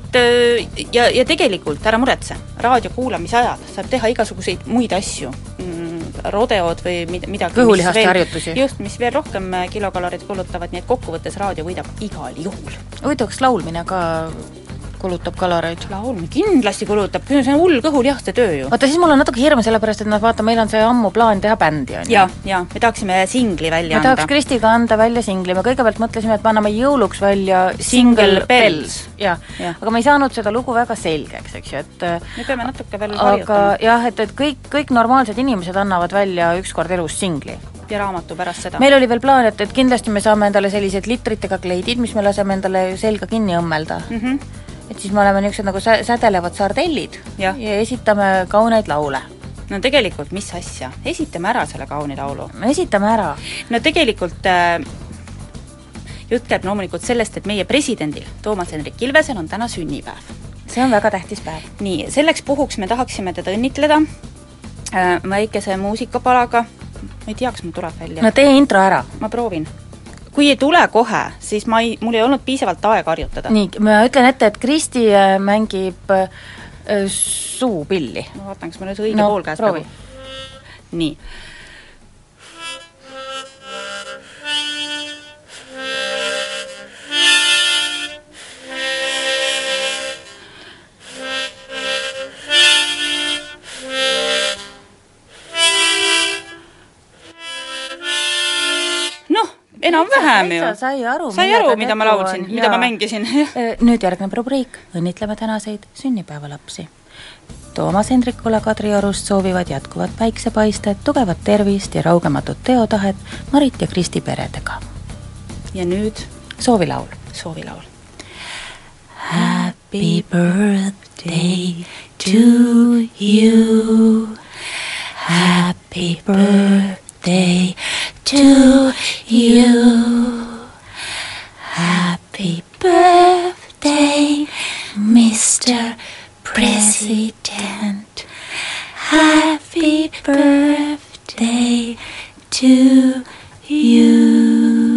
Ja tegelikult, ära muretse, raadio kuulamise ajal saab teha igasuguseid muid asju, rodeod või midagi. Kõhulihaste harjutusi. Just, mis veel rohkem kilokalorid kulutavad, nii et kokkuvõttes raadio võidab igal juhul. Huvitavaks laulmine ka kulutab kaloreid. Laulmine kindlasti kulutab, see on hull kõhulihaste töö ju. Vaata, siis mul on natuke hirm sellepärast, et vaata, meil on see ammu plaan teha bändi. Ja, me tahaksime singli välja anda. Me tahaks Kristiga anda välja singli. Me kõigepealt mõtlesime, et me anname jõuluks välja Single Bells. Ja. Aga me ei saanud seda lugu väga selgeks, eks ju, et me peame natuke veel harjutama. Aga jah, et kõik normaalsed inimesed annavad välja ükskord elus singli. Ja raamatu pärast seda. Meil oli veel plaan, et kindlasti me saame endale sellised litritega kleidid, mis me laseme endale selga kinni õmmelda. Et siis me oleme niisugused nagu sädelevad sardellid ja esitame kauneid laule. No tegelikult, mis asja? Esitame ära selle kauni laulu. Me esitame ära. No tegelikult jutt käib loomulikult sellest, et meie presidendil Toomas Hendrik Ilvesel on täna sünnipäev. See on väga tähtis päev. Nii, selleks puhuks me tahaksime teda õnnitleda väikese muusikapalaga. Ma ei tea, kas mul tuleb välja. No tee intro ära. Ma proovin. Kui ei tule kohe, siis mul ei olnud piisavalt aega harjutada. Nii, ma ütlen ette, et Kristi mängib suupilli. Ma vaatan, kas mul on õige pool käes. Proovi. Nii. Enam-vähem ju. Sai aru, mida ma laulsin, mida ma mängisin. Nüüd järgneb rubriik. Õnnitleme tänaseid sünnipäevalapsi. Toomas Hendrikule Kadriorust soovivad jätkuvat päiksepaistet, tugevat tervist ja raugematut teotahet Marit ja Kristi peredega. Ja nüüd soovilaul. Soovilaul. Happy birthday to you. Happy birthday to you. Happy birthday, Mr. President. Happy birthday to you.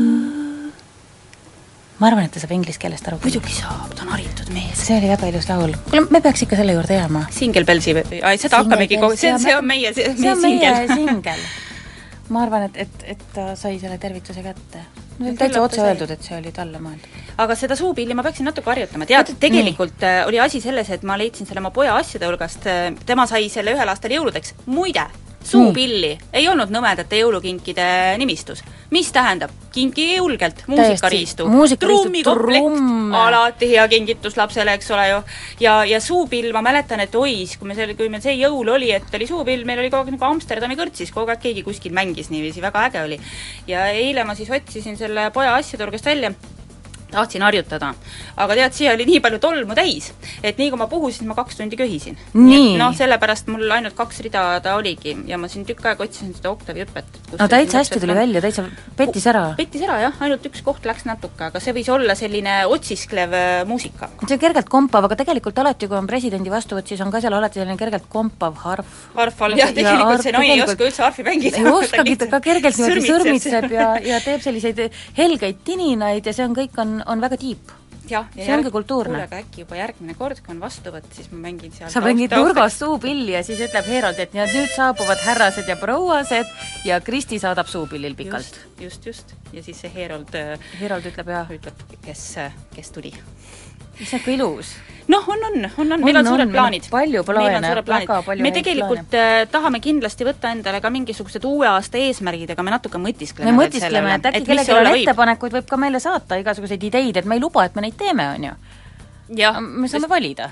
Ma arvan, et ta saab inglise keelest aru. Muidugi saab, ta on haritud mees. See oli väga ilus laul. Kuule, me peaks ikka selle juurde jääma. Single Bellsi, seda hakkamegi kogu, see on meie singel. Ma arvan, et ta sai selle tervituse kätte. Täitsa otse öeldud, et see oli talle mõeldud. Aga seda suupilli ma peaksin natuke harjutama. Tead, tegelikult oli asi selles, et ma leidsin selle oma poja asjade hulgast. Tema sai selle ühel aastal jõuludeks. Muide, suupilli ei olnud nõmedate jõulukinkide nimistus. Mis tähendab? Kinki julgelt, muusikariistu, trummikoplekt, alati hea kingitus lapsele, eks ole ju. Ja suupill, ma mäletan, et ois, kui meil see jõul oli, et oli suupill, meil oli kogu aeg nagu Amsterdami kõrtsis, kogu aeg keegi kuskil mängis niiviisi, väga äge oli. Ja eile ma siis otsisin selle poja asjadurgast välja, tahtsin harjutada. Aga tead, siia oli nii palju tolmu täis, et nii kui ma puhusin, ma 2 tundi köhisin. Sellepärast mul ainult 2 rida ta oligi ja ma siin tükk aeg otsisin seda oktavi õpet. No täitsa hästi tuli välja, täitsa pettis ära. Pettis ära, jah, ainult üks koht läks natuke, aga see võis olla selline otsisklev muusika. See on kergelt kompav, aga tegelikult alati, kui on presidendi vastuvõtt, siis on ka seal alati selline kergelt kompav harf. Harf all, jah, tegelikult see ei oska üldse harfi mängida. Ei oskagi, ta ka kergelt sõrmitseb ja teeb selliseid helgeid tininaid ja see on kõik on väga tiip. See ongi kultuurne. Kuulega äkki juba järgmine kord, kui on vastuvõtt, siis ma mängin seal. Sa mängid nurgas suupilli ja siis ütleb Herold, et nüüd saabuvad härrased ja prouased ja Kristi saadab suupillil pikalt. Just. Ja siis see Herold ütleb, kes tuli. Mis on ka ilus? On. Meil on suured plaanid. Palju plaane, väga palju. Me tegelikult tahame kindlasti võtta endale ka mingisugused uue aasta eesmärgid, aga me natuke mõtiskleme. Me mõtiskleme, et äkki kellelgi on ettepanekuid, võib ka meile saata igasuguseid ideid, et me ei luba, et me neid teeme, on ju. Ja, me saame valida.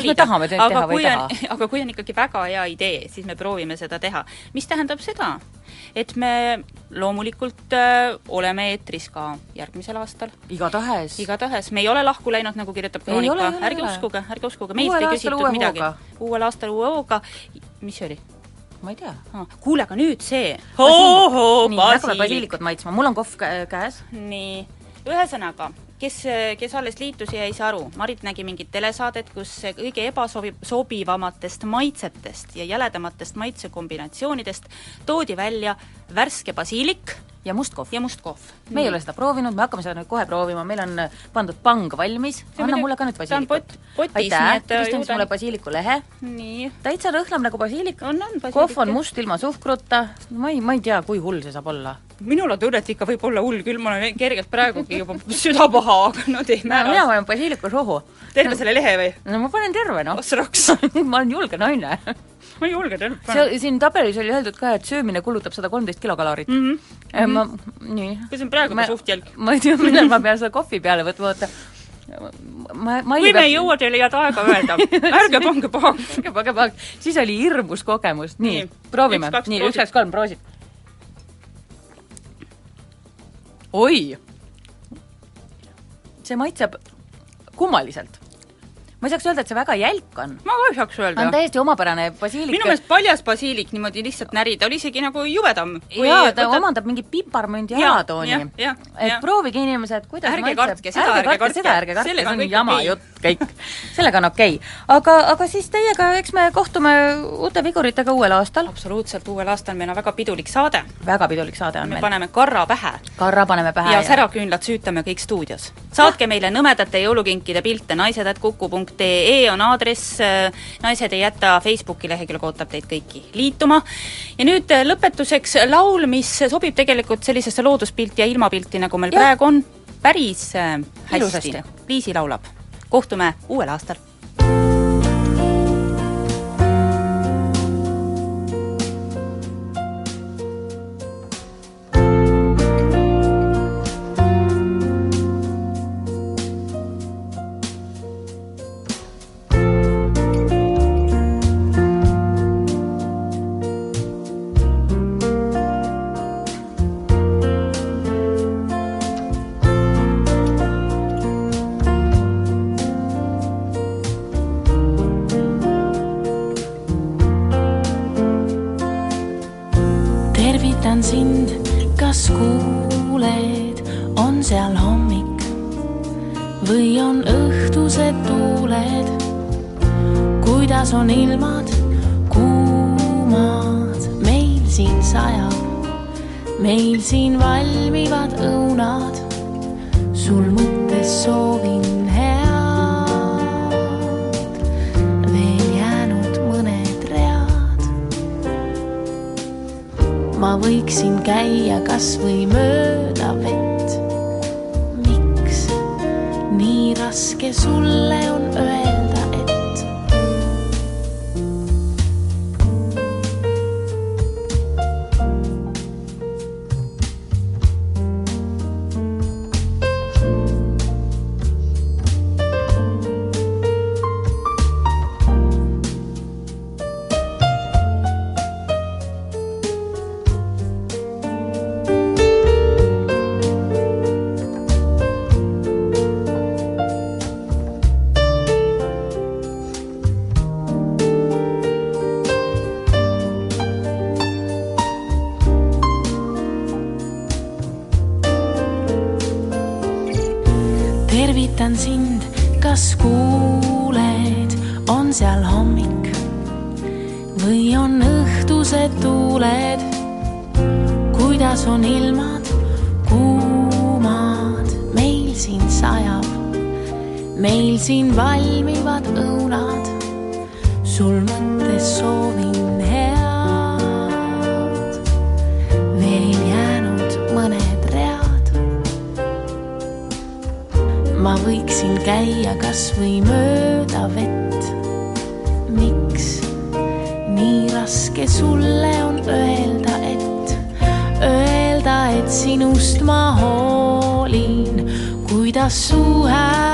Aga kui on ikkagi väga hea idee, siis me proovime seda teha. Mis tähendab seda, et me loomulikult oleme eetris ka järgmisel aastal. Igatahes. Me ei ole lahku läinud, nagu kirjutab Kroonika. Ärge uskuge. Meilt ei küsitud midagi. Uuel aastal uue hooga. Mis see oli? Ma ei tea. Kuule, aga nüüd see. Hakkame basiilikud maitsma. Mul on kohv käes. Nii. Ühesõnaga, kes alles liitus ja ei saa aru, Marit nägi mingit telesaadet, kus kõige ebasobivamatest maitsetest ja jäledamatest maitsekombinatsioonidest toodi välja värske basiilik ja mustkohv. Me ei ole seda proovinud, me hakkame seda nüüd kohe proovima, meil on pandud pang valmis. Anna mulle ka nüüd basiilikut. Aitäh, Kristjan, mulle basiiliku lehe. Täitsa rõhnab nagu basiilik. Kohv on must ilma suhkruta. Ma ei tea, kui hull see saab olla. Minul on tunnet ikka võib olla hull, küll ma olen kergelt praegugi juba südapaha, aga ei määra. Mina panen basiiliku sohu. Terve selle lehe või? No ma panen terve, noh. Osraks. Ma olen julge naine. Ma ei julge terve panen. Siin tabelis oli öeldud ka, et söömine kulutab 113 kilokalorit. Nii. Kas on praegu ka suht jälg? Ma ei tea, millal ma pean seda kohvi peale võtma, oota. Kui me ei jõua teile jääd aega öelda. Ärge pange pahaks. Siis oli hirmus kogemus. Nii, proovime. Nii, 1, 2, 3, proosid. Oi! See maitseb kummaliselt. ma ei saaks öelda, et see väga jälk on. Ma ka ei saaks öelda. Ta on täiesti omapärane basiilik. Minu meelest paljas basiilik niimoodi lihtsalt närida oli isegi nagu juvedam. Jaa, ta omandab mingi piparmündi alatooni. Et proovige inimesed, kuidas ärge kartke seda, ärge kartke, see on jama jutt kõik. Sellega on okei. Aga siis teiega, eks me kohtume uute viguritega uuel aastal. Absoluutselt, uuel aastal meil on väga pidulik saade. Väga pidulik saade on meil. Me paneme karra pähe. Karra paneme pähe. Ja säraküünlad süütame kõik stuudios. Saatke meile nõmedate jõulukinkide pilte, naised@kuku.ee on aadress, naised ei jäta Facebooki lehekülg ootab teid kõiki liituma. Ja nüüd lõpetuseks laul, mis sobib tegelikult sellisesse looduspilti ja ilmapilti, nagu meil praegu on, päris hästi. Liisi laulab. Kohtume uuel aastal. Tervitan sind, kas kuuled, on seal hommik või on õhtused tuuled, kuidas on ilmad kuumad, meil siin sajab, meil siin valmivad õunad, sul mõttes soovin head, veel jäänud mõned read. Ma võiksin käia kas või mööda vett, miks nii raske sulle on öelda, et tervitan sind, kas kuuled, on seal hommik või on õhtused tuuled, kuidas on ilmad kuumad, meil siin sajab, meil siin valmivad õunad, sul mõttes soovin head, veel jäänud mõned read. Ma võiksin käia kas või mööda vett, miks nii raske sulle on öelda, et sinust ma hoolin, kuidas su hääl